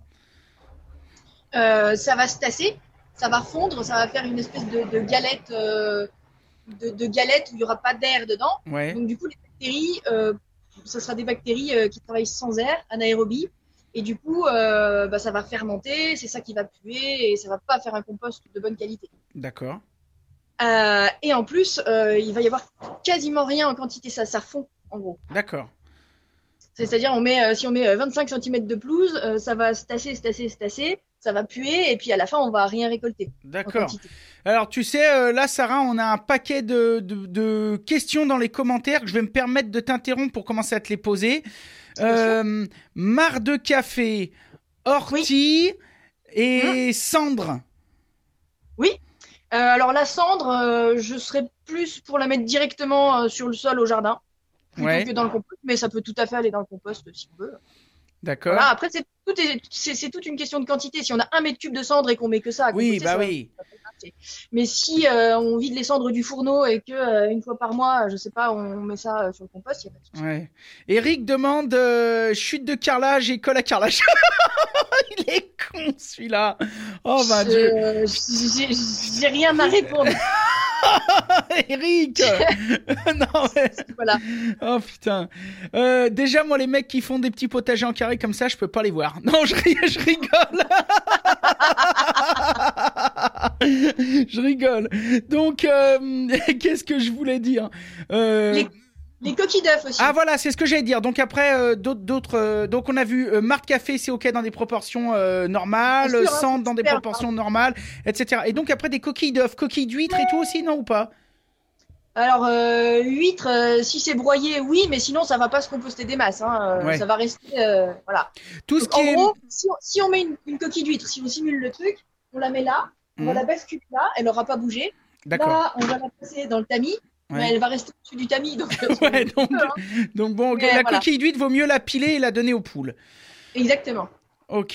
ça va se tasser, ça va fondre, ça va faire une espèce de galette, de galette où il n'y aura pas d'air dedans. Ouais. Donc, du coup, les bactéries, ce sera des bactéries qui travaillent sans air, anaérobie, et du coup, ça va fermenter, c'est ça qui va puer, et ça va pas faire un compost de bonne qualité. D'accord. Et en plus, il va y avoir quasiment rien en quantité, ça fond en gros. D'accord. C'est-à-dire, si on met 25 cm de pelouse, ça va se tasser, ça va puer, et puis à la fin, on va rien récolter. D'accord. Alors, tu sais, là, Sarah, on a un paquet de questions dans les commentaires que je vais me permettre de t'interrompre pour commencer à te les poser. Marre de café, ortie et cendre. Oui. Alors la cendre, je serais plus pour la mettre directement sur le sol au jardin plutôt que dans le compost, mais ça peut tout à fait aller dans le compost si on veut. D'accord. Voilà, après c'est toute une question de quantité. Si on a 1 mètre cube de cendre et qu'on met que ça à composter, ça peut marcher. Mais si on vide les cendres du fourneau et que une fois par mois, je sais pas, on met ça sur le compost, il y a pas de souci. Ouais. Eric demande chute de carrelage et colle à carrelage. Il est con celui-là. Oh bah Dieu. J'ai rien à répondre. Eric. Non mais... Voilà. Oh putain. Déjà moi les mecs qui font des petits potagers en carré comme ça, je peux pas les voir. Non, je rigole. Je rigole. Donc qu'est-ce que je voulais dire Les coquilles d'œufs aussi. Ah voilà, c'est ce que j'allais dire. Donc après, d'autres. Donc on a vu marc café, c'est ok dans des proportions normales, cendre dans des proportions normales, etc. Et donc après des coquilles d'œufs, coquilles d'huîtres et tout aussi, non ou pas? Alors huîtres, si c'est broyé, oui, mais sinon ça va pas se composter des masses. Ça va rester, voilà. Tout ce qui en gros, si on met une coquille d'huître, si on simule le truc, on la met là, on va la basculer là, elle aura pas bougé. D'accord. Là, on va la passer dans le tamis. Mais elle va rester au-dessus du tamis. Donc donc bon, la coquille d'huître, vaut mieux la piler et la donner aux poules. Exactement. Ok.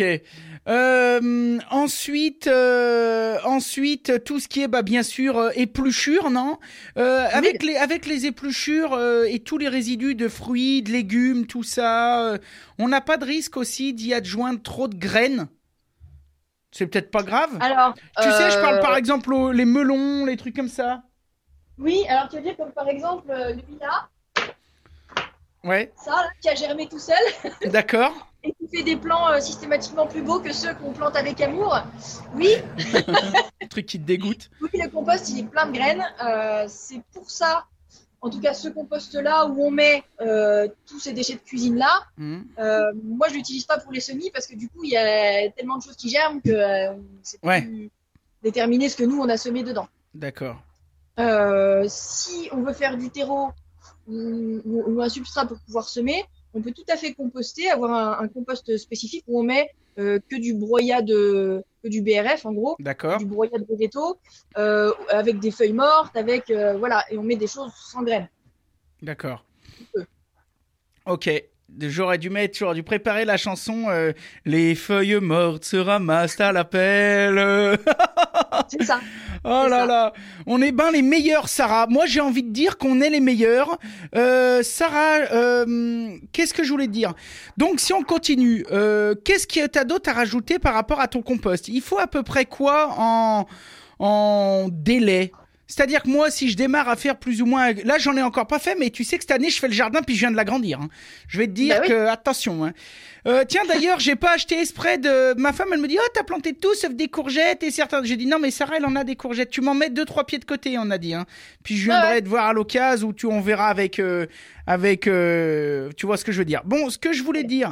Ensuite, tout ce qui est, bien sûr, épluchures, non? Avec les épluchures et tous les résidus de fruits, de légumes, tout ça, on n'a pas de risque aussi d'y adjoindre trop de graines? C'est peut-être pas grave. Alors, tu sais, je parle par exemple les melons, les trucs comme ça. Oui, alors tu veux dire comme par exemple le lilas. Ouais. Ça, là, qui a germé tout seul. D'accord. Et qui fait des plants systématiquement plus beaux que ceux qu'on plante avec amour. Oui. Un truc qui te dégoûte. Oui, le compost, il est plein de graines. C'est pour ça, en tout cas, ce compost-là où on met tous ces déchets de cuisine-là, moi, je ne l'utilise pas pour les semis parce que du coup, il y a tellement de choses qui germent que c'est plus déterminé ce que nous, on a semé dedans. D'accord. Si on veut faire du terreau ou un substrat pour pouvoir semer, on peut tout à fait composter, avoir un compost spécifique où on met que du broyat que du BRF en gros, du broyat de végétaux, avec des feuilles mortes, avec voilà, et on met des choses sans graines. D'accord. Ok. J'aurais dû préparer la chanson Les feuilles mortes se ramassent à la pelle. C'est ça. Oh là là, on est les meilleurs, Sarah. Moi, j'ai envie de dire qu'on est les meilleurs. Sarah, qu'est-ce que je voulais te dire? Donc, si on continue, qu'est-ce que t'as d'autre à rajouter par rapport à ton compost? Il faut à peu près quoi en délai? C'est-à-dire que moi, si je démarre à faire plus ou moins... Là, j'en ai encore pas fait, mais tu sais que cette année, je fais le jardin puis je viens de l'agrandir. Hein. Je vais te dire que... Attention. Hein. Tiens, d'ailleurs, j'ai pas acheté exprès de... Ma femme, elle me dit « Oh, t'as planté tout sauf des courgettes et certains... » J'ai dit « Non, mais Sarah, elle en a des courgettes. Tu m'en mets 2-3 pieds de côté, on a dit. Hein. Puis je viendrai te voir à l'occasion où on verra avec... tu vois ce que je veux dire. Bon, ce que je voulais dire...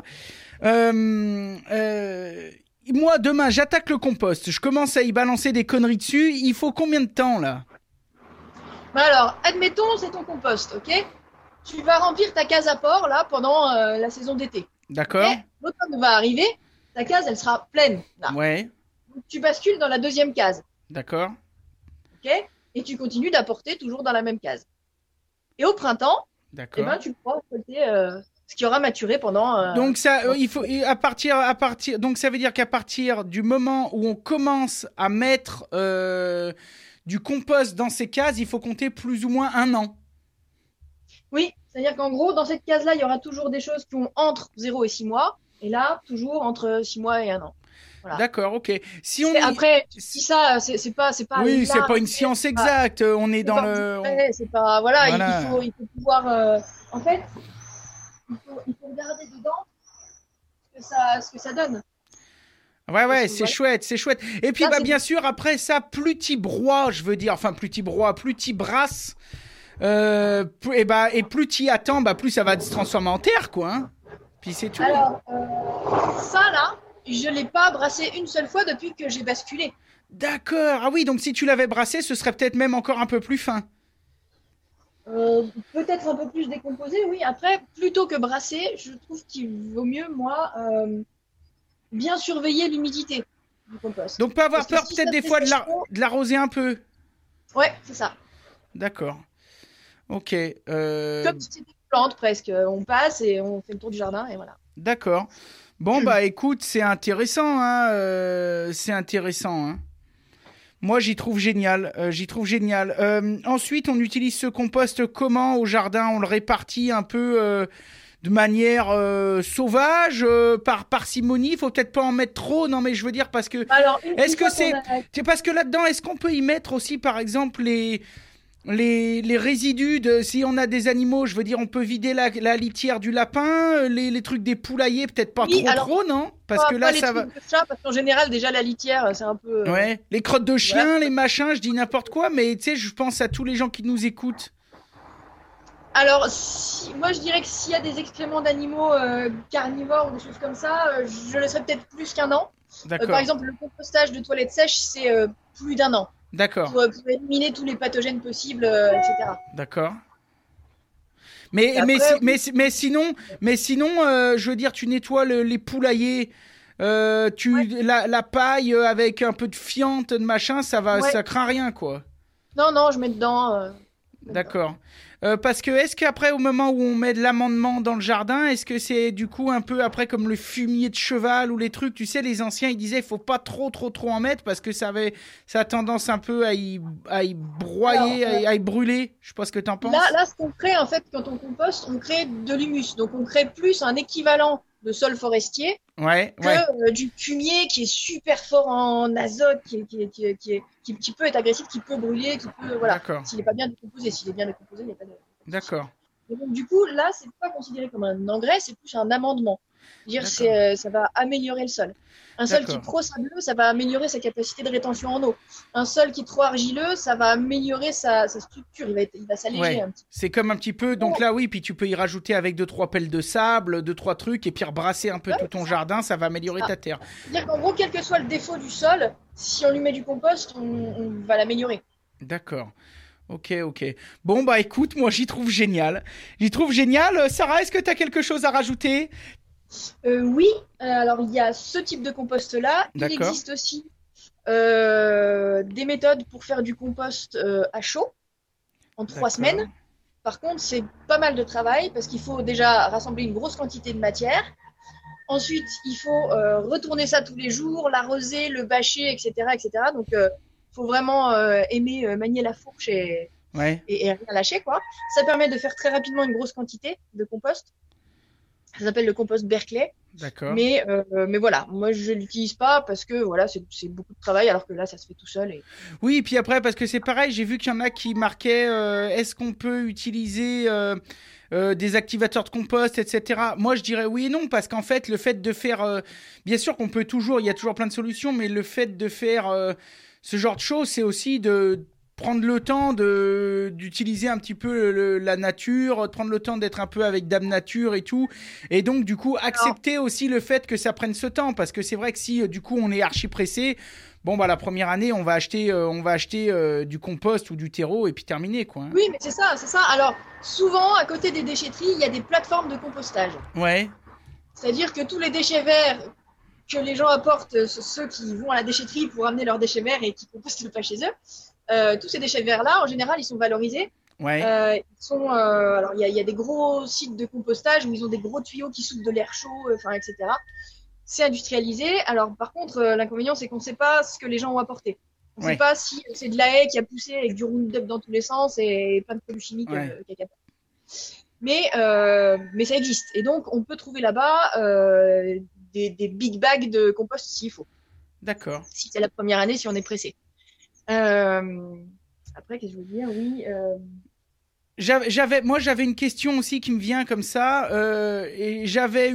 moi, demain, j'attaque le compost. Je commence à y balancer des conneries dessus. Il faut combien de temps, là? Alors, admettons, c'est ton compost, ok? Tu vas remplir ta case à porc, là, pendant la saison d'été. D'accord. Okay, l'automne va arriver, ta case, elle sera pleine, là. Ouais. Donc, tu bascules dans la deuxième case. D'accord. Ok? Et tu continues d'apporter toujours dans la même case. Et au printemps, tu pourras récolter ce qui aura maturé pendant... Donc, il faut, donc, ça veut dire qu'à partir du moment où on commence à mettre... du compost dans ces cases, il faut compter plus ou moins 1 an. Oui, c'est-à-dire qu'en gros, dans cette case-là, il y aura toujours des choses qui ont entre 0 et 6 mois. Et là, toujours entre 6 mois et 1 an. Voilà. D'accord, ok. Après, si ça, c'est pas. Oui, c'est pas une science exacte. On est dans le. C'est pas. Voilà. Il faut pouvoir. En fait, il faut regarder dedans ce que ça donne. Ouais, c'est chouette. Et puis, bien sûr, après ça, plus t'y broies, plus t'y brasses, et plus t'y attends, plus ça va se transformer en terre, quoi. Hein. Puis c'est tout. Alors, ça, là, je l'ai pas brassé une seule fois depuis que j'ai basculé. D'accord. Ah oui, donc si tu l'avais brassé, ce serait peut-être même encore un peu plus fin. Peut-être un peu plus décomposé, oui. Après, plutôt que brasser, je trouve qu'il vaut mieux, moi... bien surveiller l'humidité du compost. Donc pas avoir peur peut-être des fois de l'arroser un peu. Ouais, c'est ça. D'accord. Ok. Comme si c'était une plante presque. On passe et on fait le tour du jardin et voilà. D'accord. Bon, écoute, c'est intéressant. Hein, c'est intéressant. Hein. Moi, j'y trouve génial. Ensuite, on utilise ce compost comment au jardin? On le répartit un peu... de manière sauvage, par parcimonie, il faut peut-être pas en mettre trop, non mais je veux dire parce que... Alors, parce que là-dedans, est-ce qu'on peut y mettre aussi par exemple les résidus si on a des animaux, je veux dire on peut vider la litière du lapin, les trucs des poulaillers, peut-être pas trop, non? Parce que là ça va... Parce qu'en général déjà la litière c'est un peu... Ouais, les crottes de chien, les machins, je dis n'importe quoi, mais tu sais, je pense à tous les gens qui nous écoutent. Alors, moi je dirais que s'il y a des excréments d'animaux carnivores ou des choses comme ça, je laisserais peut-être plus qu'1 an. Par exemple, le compostage de toilettes sèches, c'est plus d'1 an. D'accord. Pour éliminer tous les pathogènes possibles, etc. D'accord. Mais sinon, je veux dire, tu nettoies les poulaillers, la paille avec un peu de fiente, de machin, ça craint rien, quoi. Non, je mets dedans. D'accord. Parce que est-ce qu'après, au moment où on met de l'amendement dans le jardin, est-ce que c'est du coup un peu après comme le fumier de cheval ou les trucs, tu sais, les anciens ils disaient il faut pas trop en mettre parce que ça a tendance un peu à y broyer, Alors, à y brûler. Je sais pas ce que t'en penses. là, ce qu'on crée, en fait, quand on composte, on crée de l'humus. Donc, on crée plus un équivalent de sol forestier Ouais. que du fumier qui est super fort en azote, qui peut être agressif, qui peut brûler, qui peut, voilà. D'accord. S'il n'est pas bien décomposé. S'il est bien décomposé, il n'y a pas de... D'accord. Et donc, du coup, là, c'est pas considéré comme un engrais, c'est plus un amendement. Dire, D'accord. ça va améliorer le sol. Un sol qui est D'accord. trop sableux, ça va améliorer sa capacité de rétention en eau. Un sol qui est trop argileux, ça va améliorer sa structure. Il va s'alléger Ouais, un petit c'est comme un petit peu. peu. Donc là, oui, puis tu peux y rajouter avec 2-3 pelles de sable, 2-3 trucs, et puis rebrasser un peu Ouais, tout ton jardin, ça va améliorer ça. ta terre. C'est-à-dire qu'en gros, quel que soit le défaut du sol, si on lui met du compost, on va l'améliorer. D'accord. Ok. Bon, bah écoute, moi j'y trouve génial. J'y trouve génial. Sarah, est-ce que tu as quelque chose à rajouter? Oui, alors il y a ce type de compost-là. Il D'accord. existe aussi des méthodes pour faire du compost à chaud en 3 semaines. D'accord. Par contre, c'est pas mal de travail parce qu'il faut déjà rassembler une grosse quantité de matière. Ensuite, il faut retourner ça tous les jours, l'arroser, le bâcher, etc., etc. Donc, faut vraiment aimer manier la fourche Ouais, et rien lâcher, quoi. Ça permet de faire très rapidement une grosse quantité de compost. Ça s'appelle le compost Berkeley. d'accord. Mais voilà, moi je l'utilise pas parce que voilà, c'est beaucoup de travail alors que là ça se fait tout seul. Oui, puis après, parce que c'est pareil, j'ai vu qu'il y en a qui marquaient est-ce qu'on peut utiliser des activateurs de compost, etc. Moi, je dirais oui et non, parce qu'en fait, le fait de faire. Bien sûr qu'on peut toujours, il y a toujours plein de solutions, mais le fait de faire ce genre de choses, c'est aussi de prendre le temps d'utiliser un petit peu la nature, de prendre le temps d'être un peu avec Dame Nature et tout, et donc du coup Alors, accepter aussi le fait que ça prenne ce temps, parce que c'est vrai que si du coup on est archi pressé, bon bah la première année on va acheter du compost ou du terreau et puis terminé quoi. Hein. oui, mais c'est ça, c'est ça. Alors souvent à côté des déchetteries, il y a des plateformes de compostage. Ouais, C'est-à-dire que tous les déchets verts que les gens apportent, ceux qui vont à la déchetterie pour amener leurs déchets verts et qui compostent pas chez eux, tous ces déchets verts-là, en général, ils sont valorisés. ouais, Alors, il y a des gros sites de compostage où ils ont des gros tuyaux qui soufflent de l'air chaud, enfin, etc. C'est industrialisé. Alors, par contre, l'inconvénient, c'est qu'on ne sait pas ce que les gens ont apporté. On ne sait ouais, pas si c'est de la haie qui a poussé avec du Roundup dans tous les sens et plein de produits chimiques ouais. caca. Mais ça existe. Et donc, on peut trouver là-bas des big bags de compost s'il faut. D'accord. Si c'est la première année, si on est pressé. Euh, Après, qu'est-ce que je veux dire? Oui. Moi, j'avais une question aussi qui me vient comme ça, et j'avais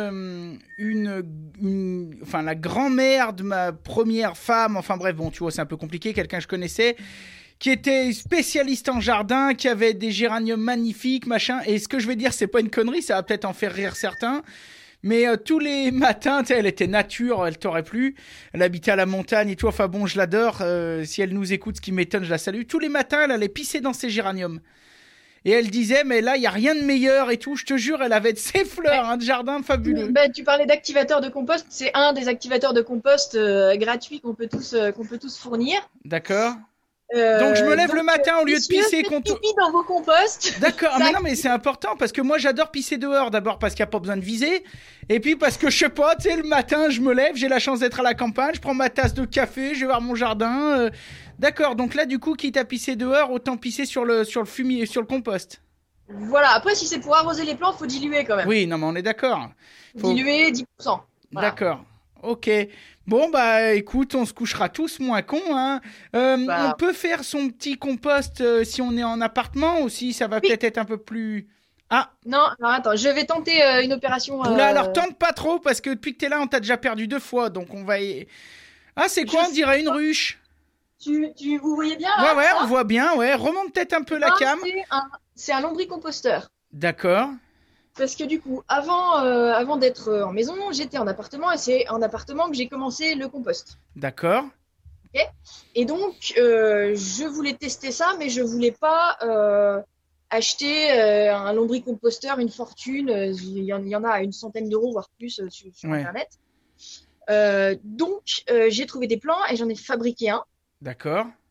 enfin, la grand-mère de ma première femme, enfin bref, bon, tu vois, c'est un peu compliqué, quelqu'un que je connaissais, qui était spécialiste en jardin, qui avait des géraniums magnifiques, machin, et ce que je vais dire, c'est pas une connerie, ça va peut-être en faire rire certains, mais tous les matins, tu sais, elle était nature, elle t'aurait plu. Elle habitait à la montagne et tout. Enfin bon, je l'adore. Si elle nous écoute, ce qui m'étonne, je la salue. Tous les matins, elle allait pisser dans ses géraniums. Et elle disait, mais là, il n'y a rien de meilleur et tout. Je te jure, elle avait de ses fleurs, Ouais. un jardin fabuleux. Ben, tu parlais d'activateur de compost. C'est un des activateurs de compost gratuits qu'on peut tous fournir. D'accord. Donc je me lève le matin au lieu de messieurs, pisser faites contre... pipi dans vos composts. D'accord, Ça mais non, mais c'est important parce que moi j'adore pisser dehors. D'abord parce qu'il n'y a pas besoin de viser. Et puis parce que je sais pas, tu sais, le matin je me lève, j'ai la chance d'être à la campagne, je prends ma tasse de café, je vais voir mon jardin. D'accord, donc là du coup, quitte à pisser dehors, autant pisser sur le fumier, sur le compost. Voilà. Après, si c'est pour arroser les plantes, faut diluer quand même. Oui, non, mais on est d'accord. Faut... Diluer 10%. Voilà. D'accord. Ok. Bon, bah écoute, on se couchera tous moins cons. Hein. On peut faire son petit compost si on est en appartement aussi, ça va Oui. peut-être être un peu plus... Ah, Non, alors attends, je vais tenter une opération. oula, alors tente pas trop parce que depuis que t'es là, on t'a déjà perdu 2 fois, donc on va y... Ah, c'est quoi? On dirait une ruche. Vous voyez bien Ouais, là, ouais, ça on voit bien, ouais. Remonte peut-être un peu la Non, cam. c'est un lombricomposteur. D'accord, Parce que du coup, avant d'être en maison, j'étais en appartement et c'est en appartement que j'ai commencé le compost. d'accord. Ok. Et donc, je voulais tester ça, mais je voulais pas acheter un lombricomposteur, une fortune. Il y en a à une centaine d'euros, voire plus sur Ouais. Internet. Donc, j'ai trouvé des plans et j'en ai fabriqué un. D'accord.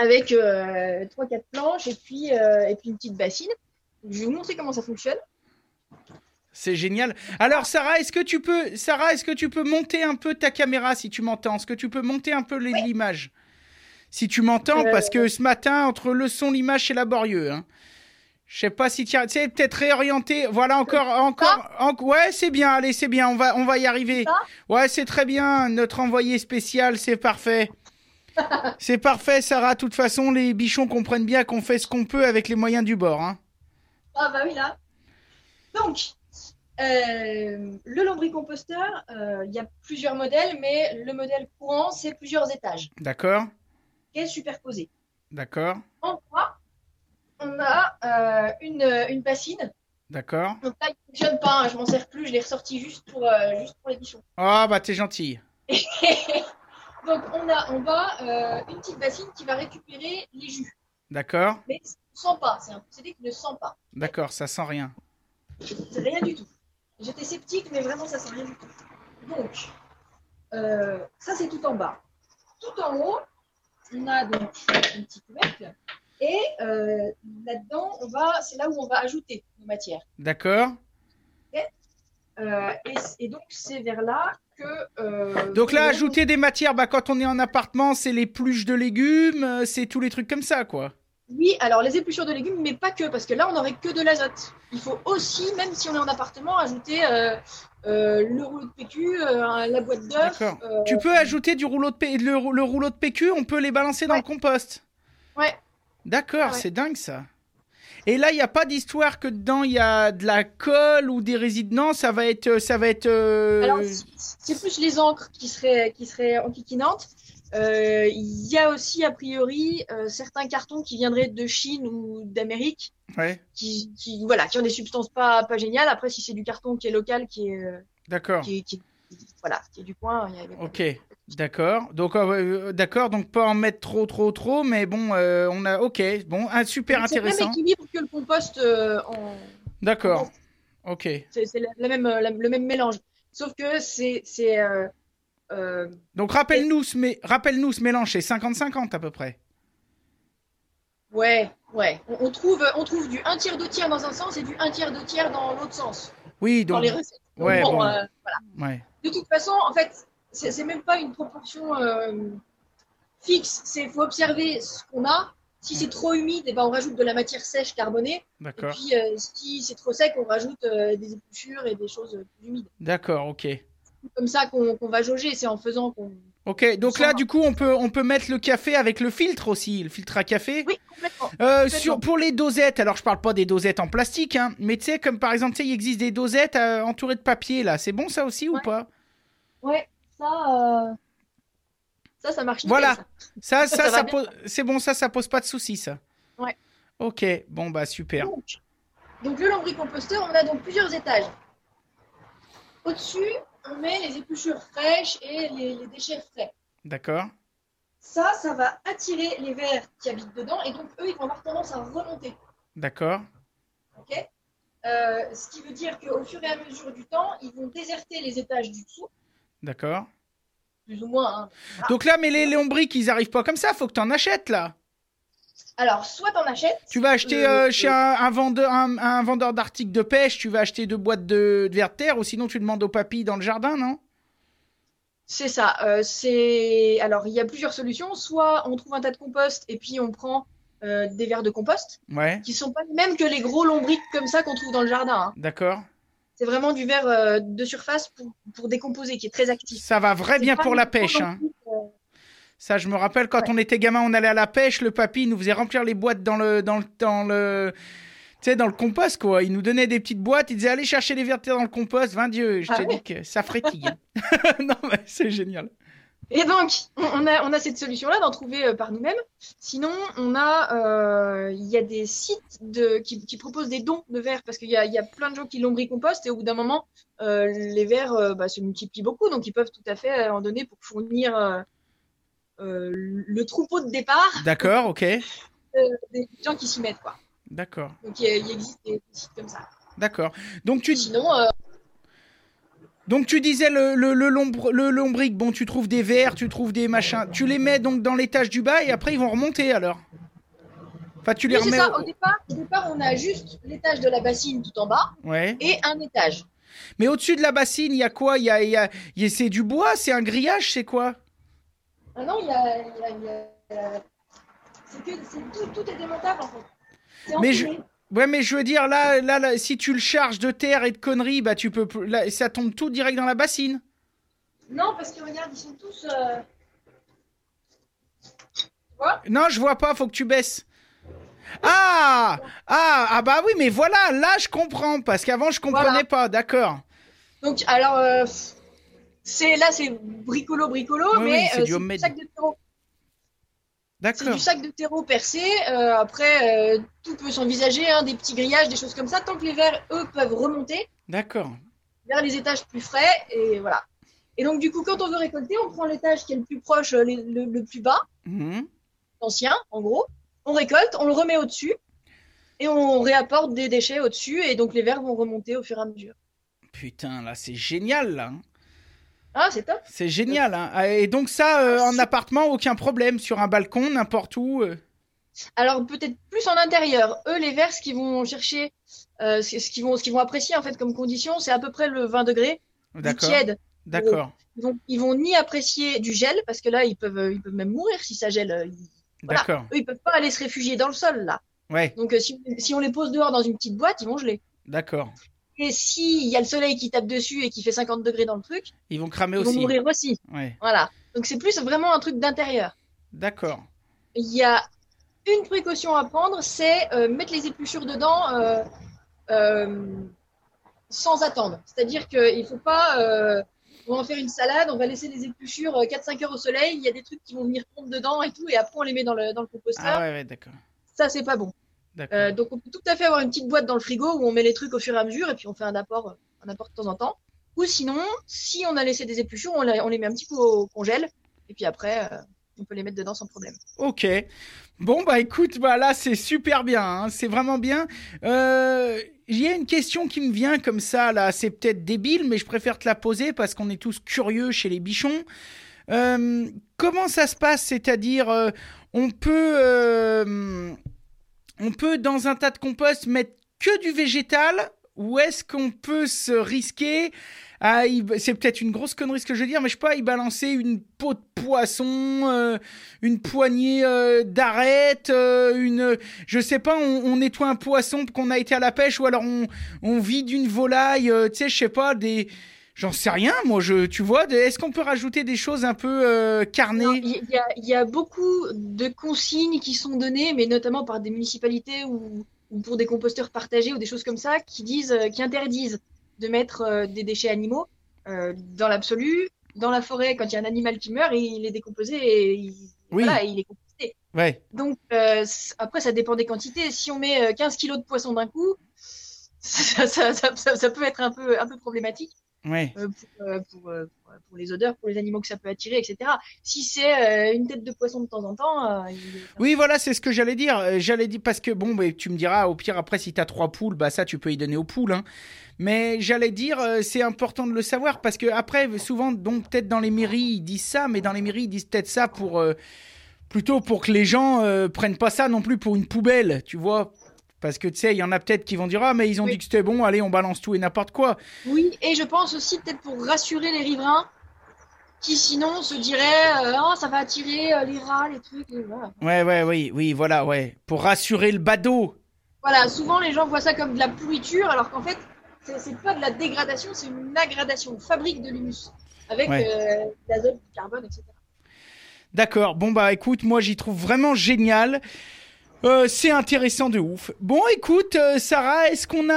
avec 3-4 planches et puis une petite bassine. Je vais vous montrer comment ça fonctionne. C'est génial. Alors Sarah, est-ce que tu peux monter un peu ta caméra si tu m'entends? Est-ce que tu peux monter un peu l'image? Si tu m'entends, parce que ce matin, entre le son, l'image, c'est laborieux. Hein. Je sais pas si tu sais, peut-être réorienter. Voilà, encore. Ouais, c'est bien, allez, c'est bien, on va y arriver. Ouais, c'est très bien, notre envoyé spécial, c'est parfait. C'est parfait, Sarah. De toute façon, les bichons comprennent bien qu'on fait ce qu'on peut avec les moyens du bord. Hein. Ah bah oui, là. Donc, le lombricomposteur, il y a plusieurs modèles, mais le modèle courant, c'est plusieurs étages. D'accord. Qui est superposé. D'accord. En bas, on a une bassine. D'accord. Donc là, il ne fonctionne pas, hein, je m'en sers plus, je l'ai ressorti juste pour les bichons. Ah bah t'es gentille. Donc on a en bas une petite bassine qui va récupérer les jus. D'accord. Mais ça ne sent pas, c'est un procédé qui ne sent pas. D'accord, ça sent rien. C'est rien du tout. J'étais sceptique, mais vraiment ça sent rien du tout. Donc, ça c'est tout en bas. Tout en haut, on a donc un petit couvercle. Et là-dedans, c'est là où on va ajouter nos matières. D'accord. Et donc, c'est vers là que... donc là, ajouter des matières, bah, quand on est en appartement, c'est l'épluche de légumes, c'est tous les trucs comme ça, quoi. Oui, alors les épluchures de légumes, mais pas que, parce que là, on n'aurait que de l'azote. Il faut aussi, même si on est en appartement, ajouter le rouleau de PQ, la boîte d'œufs. D'accord. Tu peux ajouter le rouleau de PQ, on peut les balancer dans le compost. Ouais. D'accord, c'est dingue ça. Et là, il n'y a pas d'histoire que dedans, il y a de la colle ou des résidus. Non, ça va être... Alors, c'est plus les encres qui seraient enquiquinantes. Il y a aussi, a priori, certains cartons qui viendraient de Chine ou d'Amérique, qui ont des substances pas géniales. Après, si c'est du carton qui est local, qui est du coin, il y a ok, d'accord. Donc, pas en mettre trop, mais bon, on a... Ok, bon, super intéressant. C'est le même équilibre que le compost D'accord, ok. C'est le même mélange. Sauf que c'est donc rappelle-nous ce mélange, c'est 50-50 à peu près. Ouais. On trouve du 1/3, 2/3 dans un sens et du 1/3, 2/3 dans l'autre sens. Oui, donc... Dans les recettes. Donc, voilà. Ouais. De toute façon, en fait, c'est même pas une proportion fixe. Il faut observer ce qu'on a. Si c'est trop humide, on rajoute de la matière sèche carbonée. D'accord. Et puis, si c'est trop sec, on rajoute des épluchures et des choses plus humides. D'accord, ok. Comme ça qu'on va jauger, c'est en faisant qu'on... Ok, donc là, du coup, on peut mettre le café avec le filtre aussi, le filtre à café. Oui, complètement. Pour les dosettes, alors je parle pas des dosettes en plastique, hein, mais tu sais, comme par exemple, il existe des dosettes entourées de papier, là. C'est bon ça aussi ou pas? Ouais, ça marche. Voilà, nickel, c'est bon, ça pose pas de soucis, ça. Ouais. Ok, bon, bah super. Donc le lombricomposteur, on a donc plusieurs étages. Au-dessus, on met les épluchures fraîches et les déchets frais. D'accord. Ça va attirer les vers qui habitent dedans et donc eux, ils vont avoir tendance à remonter. D'accord. Ok. Ce qui veut dire qu'au fur et à mesure du temps, ils vont déserter les étages du dessous. D'accord. Plus ou moins. Hein. Voilà. Donc là, mais les lombrics, ils arrivent pas comme ça, faut que t'en achètes là. Alors, soit t'en achètes. Tu vas acheter chez un vendeur d'articles de pêche, tu vas acheter 2 boîtes de vers de terre, ou sinon tu demandes au papy dans le jardin, non? C'est ça. Alors, il y a plusieurs solutions. Soit on trouve un tas de compost et puis on prend des vers de compost qui sont pas les mêmes que les gros lombrics comme ça qu'on trouve dans le jardin. Hein. D'accord. C'est vraiment du verre de surface pour décomposer, qui est très actif. Ça va vraiment bien pour la pêche. Hein. Ça, je me rappelle, quand on était gamin, on allait à la pêche, le papy nous faisait remplir les boîtes dans le compost, quoi. Il nous donnait des petites boîtes, il disait, allez chercher les vers de terre dans le compost. Ben Dieu, je te dis que ça frétille. Non, mais c'est génial. Et donc, on a cette solution-là d'en trouver par nous-mêmes. Sinon, il y a des sites qui proposent des dons de vers, parce qu'il y a plein de gens qui lombricompostent, et au bout d'un moment, les vers se multiplient beaucoup, donc ils peuvent tout à fait en donner pour fournir le troupeau de départ. D'accord, ok. Des gens qui s'y mettent, quoi. D'accord. Donc, il existe des sites comme ça. D'accord. Donc, Sinon, Donc tu disais le lombric, bon tu trouves des vers, tu trouves des machins, tu les mets donc dans l'étage du bas et après ils vont remonter alors. Enfin tu les Oui, c'est remets. ça. Au départ, on a juste l'étage de la bassine tout en bas Ouais. et un étage. Mais au-dessus de la bassine, il y a quoi? C'est du bois, c'est un grillage, c'est quoi? Ah non, tout est démontable en fait. C'est empilé. Ouais, mais je veux dire, là, si tu le charges de terre et de conneries, bah tu peux, là, ça tombe tout direct dans la bassine. Non, parce que regarde, ils sont tous. Tu vois? Non, je vois pas, faut que tu baisses. Ah, bah oui, mais voilà, là je comprends, parce qu'avant je comprenais pas, d'accord. Donc, alors, c'est bricolo, Oui, mais c'est du c'est homemade. du sac de terreau. C'est D'accord, du sac de terreau percé. Après, tout peut s'envisager, hein, des petits grillages, des choses comme ça, tant que les vers, eux, peuvent remonter d'accord. vers les étages plus frais. Et voilà. Et donc, du coup, quand on veut récolter, on prend l'étage qui est le plus proche, le plus bas, Mhm. l'ancien, en gros. On récolte, on le remet au-dessus et on réapporte des déchets au-dessus. Et donc, les vers vont remonter au fur et à mesure. Putain, là c'est génial, là. Ah, c'est top. C'est génial, hein. Et donc ça, en appartement, aucun problème, sur un balcon, n'importe où. Alors, peut-être plus en intérieur. Eux, les vers, ce qu'ils vont chercher, ce qu'ils vont apprécier, en fait, comme condition, c'est à peu près le 20 degrés, du D'accord, tiède. d'accord, Ils vont ni apprécier du gel, parce que là, ils peuvent même mourir si ça gèle. Voilà. d'accord. Eux, ils peuvent pas aller se réfugier dans le sol, là. Ouais, Donc, si on les pose dehors dans une petite boîte, ils vont geler. d'accord. Et s'il y a le soleil qui tape dessus et qui fait 50 degrés dans le truc, Ils vont cramer ils vont aussi. mourir aussi. Ouais, Voilà. Donc, c'est plus vraiment un truc d'intérieur. d'accord. Il y a une précaution à prendre, c'est mettre les épluchures dedans euh, sans attendre. C'est-à-dire qu'il ne faut pas, on va en faire une salade, on va laisser les épluchures 4-5 heures au soleil, il y a des trucs qui vont venir pondre dedans et tout, et après on les met dans le composteur. Ah ouais, d'accord. Ça, c'est pas bon. D'accord. Donc on peut tout à fait avoir une petite boîte dans le frigo où on met les trucs au fur et à mesure et puis on fait un apport de temps en temps. Ou sinon, si on a laissé des épluchures, on les met un petit peu au congèle et puis après, on peut les mettre dedans sans problème. Ok. Bon, bah écoute, bah là c'est super bien, hein, c'est vraiment bien. Il y a une question qui me vient comme ça, là, c'est peut-être débile, mais je préfère te la poser parce qu'on est tous curieux chez les bichons. Comment ça se passe? C'est-à-dire, on peut dans un tas de compost mettre que du végétal ou est-ce qu'on peut se risquer à c'est peut-être une grosse connerie ce que je veux dire, mais je sais pas, y balancer une peau de poisson, une poignée d'arêtes, je sais pas, on nettoie un poisson qu'on a été à la pêche ou alors on vide une volaille, tu sais, je sais pas, j'en sais rien, moi, tu vois, est-ce qu'on peut rajouter des choses un peu carnées? Il y a beaucoup de consignes qui sont données, mais notamment par des municipalités ou pour des composteurs partagés ou des choses comme ça, qui interdisent de mettre des déchets animaux dans l'absolu. Dans la forêt, quand il y a un animal qui meurt, il est décomposé et voilà, il est composté. Ouais. Donc, après, ça dépend des quantités. Si on met 15 kilos de poisson d'un coup, ça peut être un peu problématique. Ouais. Pour les odeurs, pour les animaux que ça peut attirer, etc. Si c'est une tête de poisson de temps en temps... Oui, voilà, c'est ce que j'allais dire. J'allais dire parce que, bon, bah, tu me diras, au pire, après, si t'as 3 poules, bah ça, tu peux y donner aux poules. Hein. Mais j'allais dire, c'est important de le savoir parce que après, souvent, donc, peut-être dans les mairies, ils disent ça, mais dans les mairies, ils disent peut-être ça plutôt pour que les gens prennent pas ça non plus pour une poubelle, tu vois. Parce que tu sais, il y en a peut-être qui vont dire « Ah, mais ils ont dit que c'était bon, allez, on balance tout et n'importe quoi. » Oui, et je pense aussi peut-être pour rassurer les riverains qui sinon se diraient « Oh, ça va attirer les rats, les trucs. » Voilà. Oui, voilà, ouais. Pour rassurer le badaud. Voilà, souvent les gens voient ça comme de la pourriture, alors qu'en fait, c'est pas de la dégradation, c'est une agradation. On fabrique de l'humus avec de l'azote, du carbone, etc. D'accord, bon bah écoute, moi j'y trouve vraiment génial. C'est intéressant de ouf. Bon, écoute, Sarah, est-ce qu'on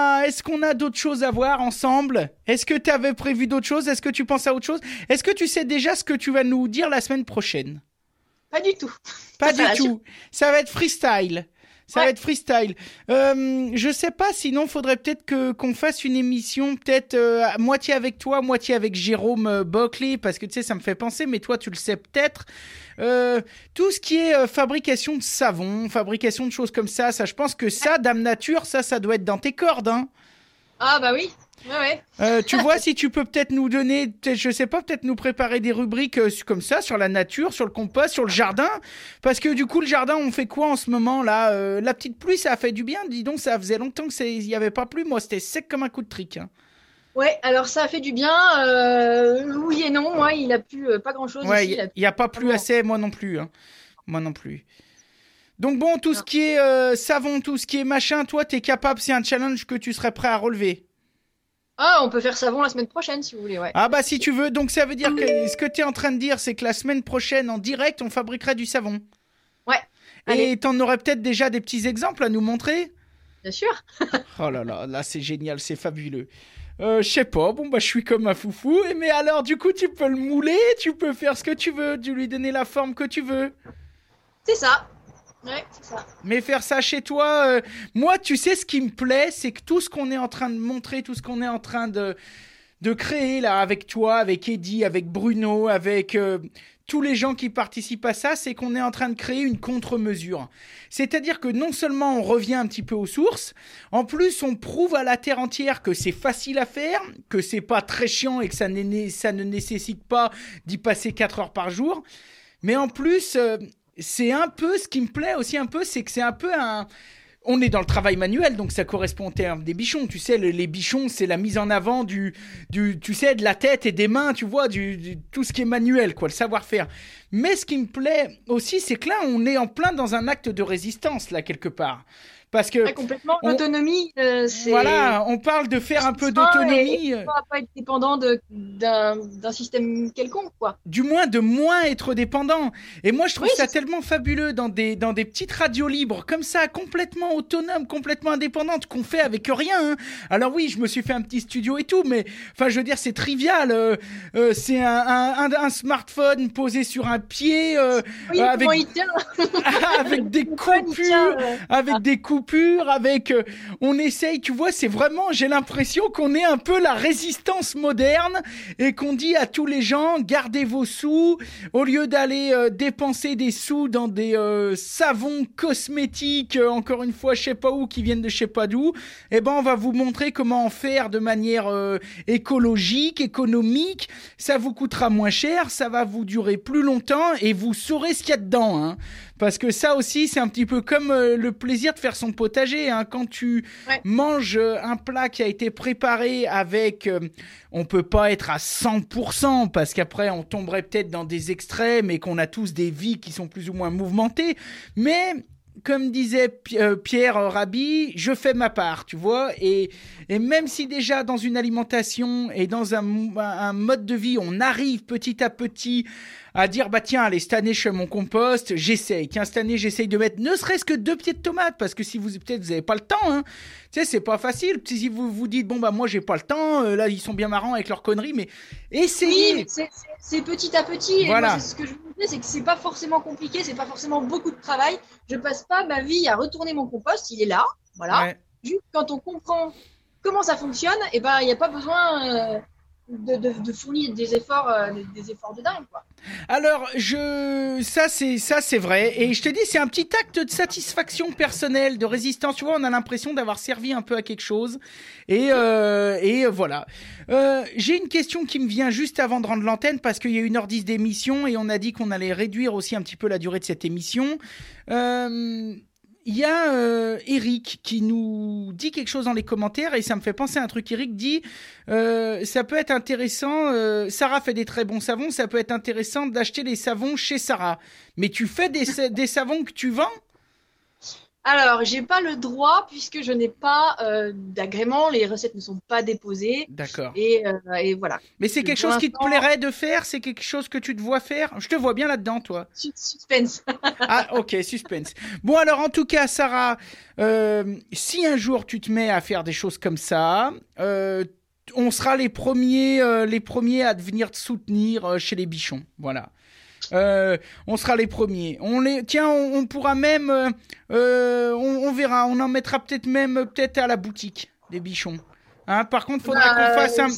a d'autres choses à voir ensemble? Est-ce que tu avais prévu d'autres choses? Est-ce que tu penses à autre chose? Est-ce que tu sais déjà ce que tu vas nous dire la semaine prochaine? Pas du tout. Pas du tout. Ça va être freestyle. Va être freestyle. Je sais pas, sinon faudrait peut-être qu'on fasse une émission peut-être moitié avec toi, moitié avec Jérôme Buckley, parce que tu sais, ça me fait penser, mais toi tu le sais peut-être. Tout ce qui est fabrication de savon, fabrication de choses comme ça, je pense que ça, Dame Nature, ça doit être dans tes cordes, hein. Ah bah oui. Ouais. Tu vois, si tu peux peut-être nous donner, je sais pas, peut-être nous préparer des rubriques comme ça, sur la nature, sur le compost, sur le jardin. Parce que du coup, le jardin, on fait quoi en ce moment là? La petite pluie, ça a fait du bien. Dis donc, ça faisait longtemps qu'il n'y avait pas plu. Moi, c'était sec comme un coup de trick. Hein. Ouais, alors ça a fait du bien. Oui et non. Moi, il a plu pas grand-chose. Ouais, Ici, il n'y a pas plu assez, moi non plus. Hein. Moi non plus. Donc bon, tout ce qui est savon, tout ce qui est machin, toi, t'es capable, c'est un challenge que tu serais prêt à relever. Ah, on peut faire savon la semaine prochaine si vous voulez, ouais. Ah bah si tu veux, donc ça veut dire que ce que t'es en train de dire, c'est que la semaine prochaine, en direct, on fabriquerait du savon. Ouais. Allez. Et t'en aurais peut-être déjà des petits exemples à nous montrer? Bien sûr. Oh là là, là c'est génial, c'est fabuleux. Je sais pas, bon bah je suis comme un foufou, mais alors du coup tu peux le mouler, tu peux faire ce que tu veux, tu lui donner la forme que tu veux. C'est ça. Ouais, c'est ça. Mais faire ça chez toi, moi, tu sais, ce qui me plaît, c'est que tout ce qu'on est en train de montrer, tout ce qu'on est en train de créer là, avec toi, avec Eddy, avec Bruno, avec tous les gens qui participent à ça, c'est qu'on est en train de créer une contre-mesure. C'est-à-dire que non seulement on revient un petit peu aux sources, en plus on prouve à la terre entière que c'est facile à faire, que c'est pas très chiant et que ça ne nécessite pas d'y passer 4 heures par jour. Mais en plus... c'est un peu, ce qui me plaît aussi un peu, c'est que c'est un peu un... On est dans le travail manuel, donc ça correspond au terme des bichons. Tu sais, les bichons, c'est la mise en avant du, tu sais, de la tête et des mains, tu vois, tout ce qui est manuel, quoi, le savoir-faire. Mais ce qui me plaît aussi, c'est que là, on est en plein dans un acte de résistance, là, quelque part. Parce que... Ouais, complètement, l'autonomie, c'est... Voilà, on parle de faire un peu d'autonomie. Et pas être dépendant d'un système quelconque, quoi. Du moins, de moins être dépendant. Et moi, je trouve ça tellement fabuleux dans des petites radios libres, comme ça, complètement autonomes, complètement indépendantes, qu'on fait avec rien. Hein. Alors oui, je me suis fait un petit studio et tout, mais enfin, je veux dire, c'est trivial. C'est un smartphone posé sur un pied, avec, avec des coupures, on essaye, tu vois, c'est vraiment, j'ai l'impression qu'on est un peu la résistance moderne et qu'on dit à tous les gens, gardez vos sous, au lieu d'aller dépenser des sous dans des savons cosmétiques, encore une fois, je sais pas où, qui viennent de je sais pas d'où, eh ben on va vous montrer comment en faire de manière écologique, économique, ça vous coûtera moins cher, ça va vous durer plus longtemps et vous saurez ce qu'il y a dedans, hein. Parce que ça aussi, c'est un petit peu comme le plaisir de faire son potager. Hein. Quand tu manges un plat qui a été préparé avec... on peut pas être à 100% parce qu'après, on tomberait peut-être dans des extrêmes et qu'on a tous des vies qui sont plus ou moins mouvementées. Mais... comme disait Pierre Rabhi, je fais ma part, tu vois, et même si déjà dans une alimentation et dans un mode de vie, on arrive petit à petit à dire, bah tiens, allez, cette année, je fais mon compost, j'essaye. Tiens, cette année, j'essaye de mettre ne serait-ce que 2 pieds de tomates, parce que si peut-être vous n'avez pas le temps, hein. Tu sais, c'est pas facile. Si vous vous dites, bon, bah moi, j'ai pas le temps, là, ils sont bien marrants avec leurs conneries, mais essayez. Oui, c'est petit à petit. Voilà. Et moi, ce que je vous dis, c'est que c'est pas forcément compliqué, c'est pas forcément beaucoup de travail. Je passe pas ma vie à retourner mon compost, il est là, voilà. Ouais. Juste quand on comprend comment ça fonctionne, et ben, il n'y a pas besoin de fournir des efforts de dingue, quoi. Alors, ça c'est vrai, et je te dis, c'est un petit acte de satisfaction personnelle, de résistance. Tu vois, on a l'impression d'avoir servi un peu à quelque chose, et voilà. J'ai une question qui me vient juste avant de rendre l'antenne, parce qu'il y a 1h10 d'émission, et on a dit qu'on allait réduire aussi un petit peu la durée de cette émission. Il y a Eric qui nous dit quelque chose dans les commentaires et ça me fait penser à un truc. Eric dit ça peut être intéressant, Sarah fait des très bons savons, ça peut être intéressant d'acheter les savons chez Sarah. Mais tu fais des savons que tu vends ? Alors, j'ai pas le droit puisque je n'ai pas d'agrément, les recettes ne sont pas déposées. D'accord. Et voilà. Mais c'est quelque chose qui te plairait de faire ? C'est quelque chose que tu te vois faire ? Je te vois bien là-dedans, toi. Suspense. Ah, ok, suspense. Bon, alors, en tout cas, Sarah, si un jour tu te mets à faire des choses comme ça, on sera les premiers à venir te soutenir chez les bichons. Voilà. On sera les premiers. On pourra même, on verra. On en mettra peut-être à la boutique des bichons. Hein, par contre, faudrait qu'on fasse un.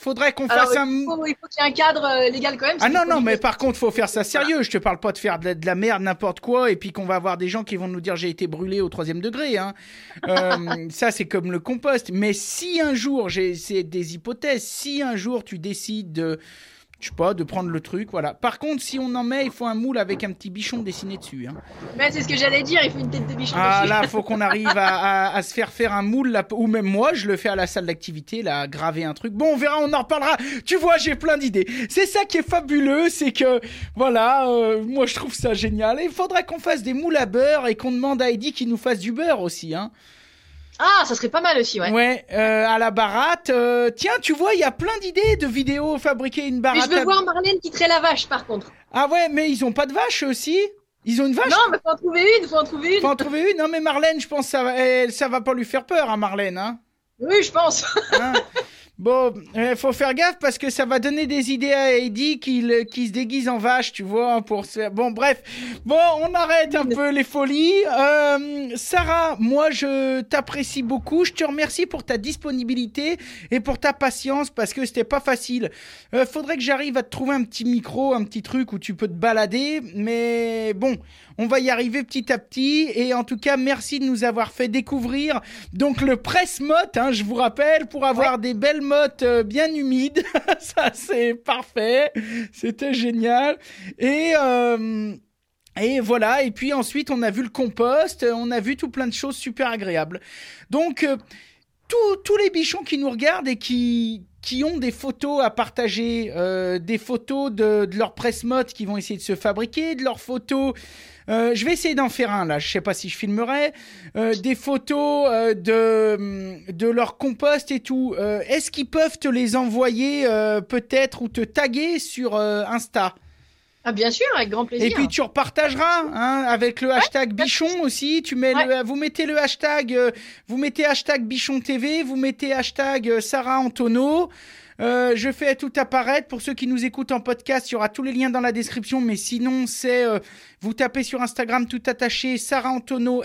Il faut qu'il y ait un cadre légal quand même. Ah non, mais par contre, faut faire ça sérieux. Je te parle pas de faire de la merde, n'importe quoi, et puis qu'on va avoir des gens qui vont nous dire j'ai été brûlé au 3e degré. Hein. Ça, c'est comme le compost. Mais si un jour, c'est des hypothèses, si un jour tu décides de. Je sais pas, de prendre le truc, voilà. Par contre, si on en met, il faut un moule avec un petit bichon dessiné dessus. Hein. Mais c'est ce que j'allais dire, il faut une tête de bichon dessus. Ah là, faut qu'on arrive à se faire un moule, là, ou même moi, je le fais à la salle d'activité, là, graver un truc. Bon, on verra, on en reparlera. Tu vois, j'ai plein d'idées. C'est ça qui est fabuleux, c'est que, voilà, moi je trouve ça génial. Et il faudrait qu'on fasse des moules à beurre et qu'on demande à Heidi qu'il nous fasse du beurre aussi, hein. Ah, ça serait pas mal aussi, ouais. Ouais, à la baratte. Tiens, tu vois, il y a plein d'idées de vidéos fabriquer une baratte. Mais je veux voir Marlène qui traite la vache, par contre. Ah ouais, mais ils ont pas de vache aussi. Ils ont une vache. Non, mais faut en trouver une. Faut en trouver une. Non, mais Marlène, je pense que ça va pas lui faire peur, hein, Marlène, hein. Oui, je pense. Hein. Bon, faut faire gaffe parce que ça va donner des idées à Heidi qui se déguise en vache, tu vois, pour se faire... Bon, bref. Bon, on arrête un peu les folies. Sarah, moi, je t'apprécie beaucoup. Je te remercie pour ta disponibilité et pour ta patience parce que c'était pas facile. Faudrait que j'arrive à te trouver un petit micro, un petit truc où tu peux te balader. Mais bon, on va y arriver petit à petit. Et en tout cas, merci de nous avoir fait découvrir donc le presse-motte, hein, je vous rappelle, pour avoir des belles mottes bien humides. Ça, c'est parfait. C'était génial. Et voilà. Et puis ensuite, on a vu le compost. On a vu tout plein de choses super agréables. Donc, tous les bichons qui nous regardent et qui ont des photos à partager, des photos de leur presse-motte qui vont essayer de se fabriquer, de leurs photos... je vais essayer d'en faire un là, je sais pas si je filmerai, des photos de leur compost et tout. Est-ce qu'ils peuvent te les envoyer peut-être ou te taguer sur Insta? Ah bien sûr, avec grand plaisir. Et puis tu repartageras hein, avec le hashtag Bichon aussi. Tu mets vous mettez le hashtag, vous mettez hashtag Bichon TV, vous mettez hashtag Sarah Antonot. Je fais tout apparaître. Pour ceux qui nous écoutent en podcast, il y aura tous les liens dans la description. Mais sinon, c'est vous tapez sur Instagram tout attaché Sarah Antonot,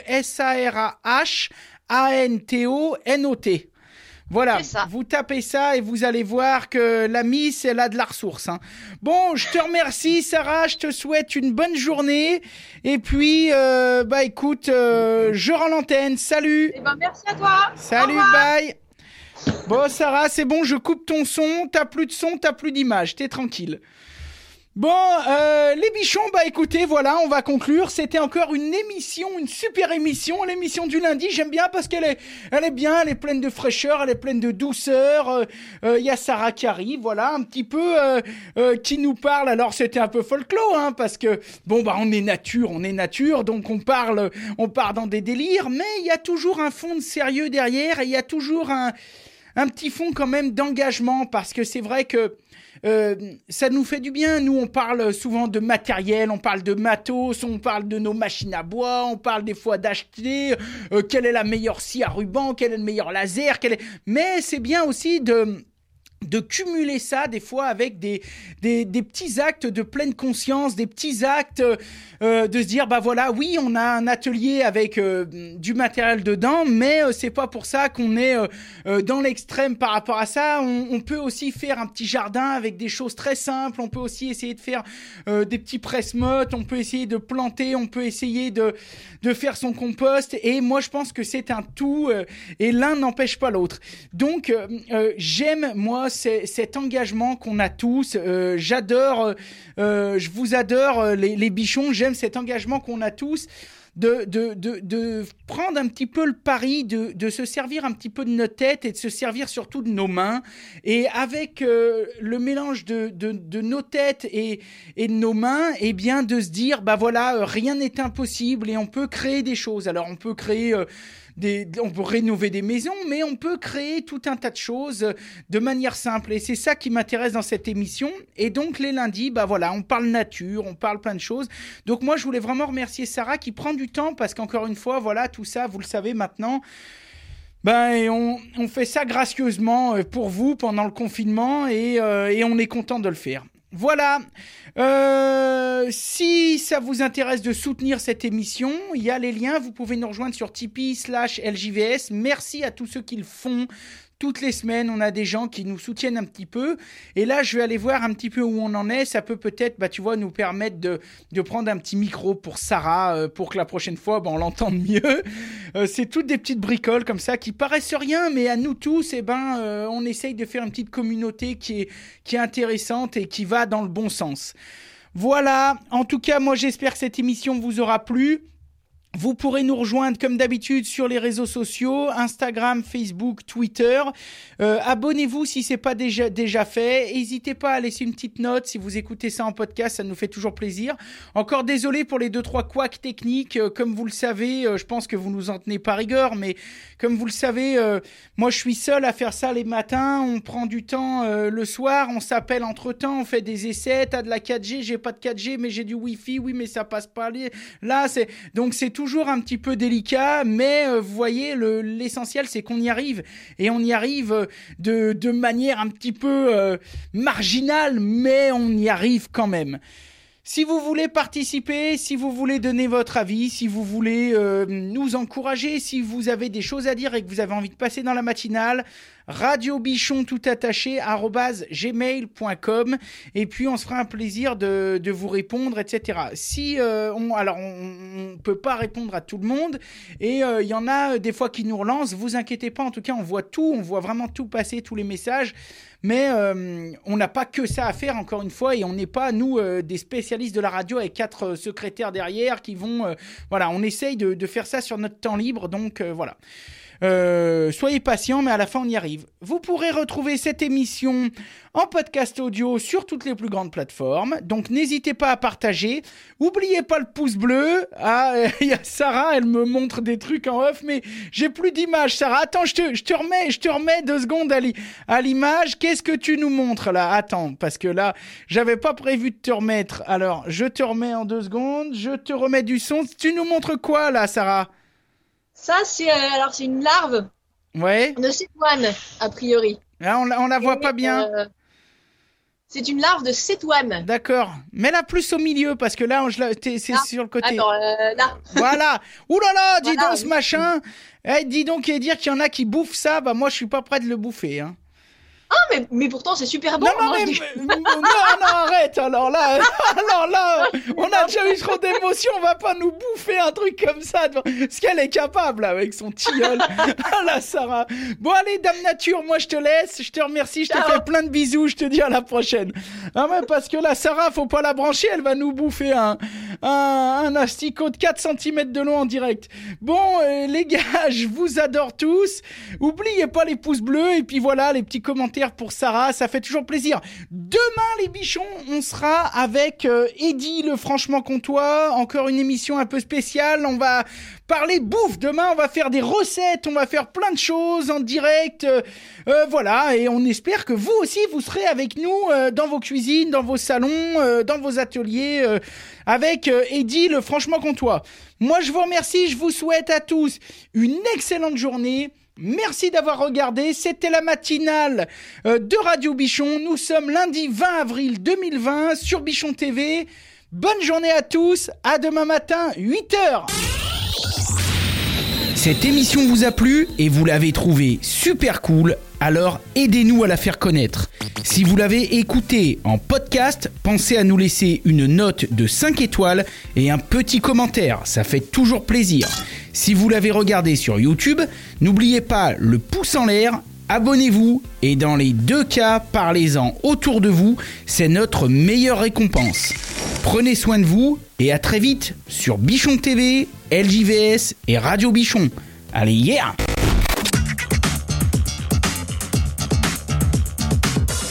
SARAH-ANTONOT. Voilà, vous tapez ça et vous allez voir que la Miss, elle a de la ressource. Hein. Bon, je te remercie Sarah, je te souhaite une bonne journée. Et puis, écoute, je rends l'antenne. Salut. Eh ben, merci à toi. Salut, bye. Bon Sarah, c'est bon, je coupe ton son. T'as plus de son, t'as plus d'image. T'es tranquille. Bon, les bichons, écoutez, voilà, on va conclure. C'était encore une super émission, l'émission du lundi. J'aime bien parce qu'elle est bien, elle est pleine de fraîcheur, elle est pleine de douceur. Y a Sarah qui arrive, voilà, un petit peu qui nous parle. Alors c'était un peu folklore, hein, parce que on est nature, donc on part dans des délires, mais il y a toujours un fond de sérieux derrière et il y a toujours un petit fond quand même d'engagement parce que c'est vrai que ça nous fait du bien. Nous, on parle souvent de matériel, on parle de matos, on parle de nos machines à bois, on parle des fois d'acheter quelle est la meilleure scie à ruban, quel est le meilleur laser, mais c'est bien aussi de cumuler ça des fois avec des petits actes de pleine conscience, des petits actes de se dire voilà, oui, on a un atelier avec du matériel dedans, mais c'est pas pour ça qu'on est dans l'extrême par rapport à ça. On peut aussi faire un petit jardin avec des choses très simples, on peut aussi essayer de faire des petits presse-mottes, on peut essayer de planter, on peut essayer de faire son compost, et moi je pense que c'est un tout et l'un n'empêche pas l'autre. Donc j'aime moi cet engagement qu'on a tous. J'adore, je vous adore les bichons. J'aime cet engagement qu'on a tous de prendre un petit peu le pari, de se servir un petit peu de notre tête et de se servir surtout de nos mains. Et avec le mélange de nos têtes et de nos mains, eh bien de se dire voilà, rien n'est impossible et on peut créer des choses. Alors on peut créer on peut rénover des maisons, mais on peut créer tout un tas de choses de manière simple. Et c'est ça qui m'intéresse dans cette émission. Et donc, les lundis, voilà, on parle nature, on parle plein de choses. Donc, moi, je voulais vraiment remercier Sarah qui prend du temps parce qu'encore une fois, voilà, tout ça, vous le savez maintenant. Et on fait ça gracieusement pour vous pendant le confinement et on est content de le faire. Voilà, si ça vous intéresse de soutenir cette émission, il y a les liens, vous pouvez nous rejoindre sur Tipeee /LJVS. Merci à tous ceux qui le font. toutes les semaines, on a des gens qui nous soutiennent un petit peu. Et là, je vais aller voir un petit peu où on en est. Ça peut peut-être, tu vois, nous permettre de prendre un petit micro pour Sarah, pour que la prochaine fois, on l'entende mieux. C'est toutes des petites bricoles comme ça qui paraissent rien, mais à nous tous, on essaye de faire une petite communauté qui est intéressante et qui va dans le bon sens. Voilà, en tout cas, moi j'espère que cette émission vous aura plu. Vous pourrez nous rejoindre comme d'habitude sur les réseaux sociaux, Instagram, Facebook, Twitter. Abonnez-vous si c'est pas déjà fait. N'hésitez pas à laisser une petite note si vous écoutez ça en podcast, ça nous fait toujours plaisir. Encore désolé pour les 2-3 couacs techniques. Comme vous le savez, je pense que vous nous en tenez pas rigueur, mais comme vous le savez, moi je suis seul à faire ça les matins. On prend du temps le soir, on s'appelle entre-temps, on fait des essais. T'as de la 4G, j'ai pas de 4G, mais j'ai du Wi-Fi. Oui, mais ça passe pas là. Donc c'est toujours un petit peu délicat, mais vous voyez, l'essentiel c'est qu'on y arrive, et on y arrive de manière un petit peu marginale, mais on y arrive quand même. Si vous voulez participer, si vous voulez donner votre avis, si vous voulez nous encourager, si vous avez des choses à dire et que vous avez envie de passer dans la matinale, radiobichon tout attaché @gmail.com, et puis on se fera un plaisir de vous répondre, etc. Si on peut pas répondre à tout le monde, et il y en a des fois qui nous relancent, vous inquiétez pas, en tout cas on voit vraiment tout passer, tous les messages. Mais on n'a pas que ça à faire, encore une fois, et on n'est pas, nous, des spécialistes de la radio avec 4 secrétaires derrière qui vont... on essaye de faire ça sur notre temps libre, donc voilà. Soyez patients, mais à la fin, on y arrive. Vous pourrez retrouver cette émission en podcast audio sur toutes les plus grandes plateformes. Donc, n'hésitez pas à partager. N'oubliez pas le pouce bleu. Ah, il y a Sarah, elle me montre des trucs en off, mais j'ai plus d'image, Sarah. Attends, je te remets 2 secondes à l'image. Qu'est-ce que tu nous montres, là? Attends, parce que là, j'avais pas prévu de te remettre. Alors, je te remets en 2 secondes. Je te remets du son. Tu nous montres quoi, là, Sarah? Ça, c'est une larve de cétoine, a priori. Là, on la voit pas bien. C'est une larve de cétoine. D'accord. Mets-la plus au milieu, parce que là, c'est sur le côté. Attends, là. Voilà. Ouh là là, dis donc ce machin. Dis donc, et dire qu'il y en a qui bouffent ça, moi, je suis pas prêt de le bouffer, hein. Ah, mais pourtant, c'est super bon. Non, arrête. Alors là, on a déjà eu trop d'émotions. On va pas nous bouffer un truc comme ça. Ce qu'elle est capable, avec son tilleul. Ah là, Sarah. Bon, allez, Dame Nature, moi, je te laisse. Je te remercie. Je te fais plein de bisous. Je te dis à la prochaine. Ah, mais parce que là, Sarah, faut pas la brancher. Elle va nous bouffer un asticot de 4 cm de long en direct. Bon, les gars, je vous adore tous. Oubliez pas les pouces bleus. Et puis voilà, les petits commentaires pour Sarah, ça fait toujours plaisir. Demain, les bichons, on sera avec Eddy, le franchement comtois. Encore une émission un peu spéciale. On va parler bouffe. Demain, on va faire des recettes. On va faire plein de choses en direct. Voilà. Et on espère que vous aussi, vous serez avec nous dans vos cuisines, dans vos salons, dans vos ateliers, avec Eddy, le franchement comtois. Moi, je vous remercie. Je vous souhaite à tous une excellente journée. Merci d'avoir regardé, c'était la matinale de Radio Bichon. Nous sommes lundi 20 avril 2020 sur Bichon TV. Bonne journée à tous, à demain matin, 8h. Cette émission vous a plu et vous l'avez trouvée super cool, alors aidez-nous à la faire connaître. Si vous l'avez écoutée en podcast, pensez à nous laisser une note de 5 étoiles et un petit commentaire, ça fait toujours plaisir. Si vous l'avez regardé sur YouTube, n'oubliez pas le pouce en l'air, abonnez-vous et dans les 2 cas, parlez-en autour de vous, c'est notre meilleure récompense. Prenez soin de vous et à très vite sur Bichon TV, LJVS et Radio Bichon. Allez, yeah!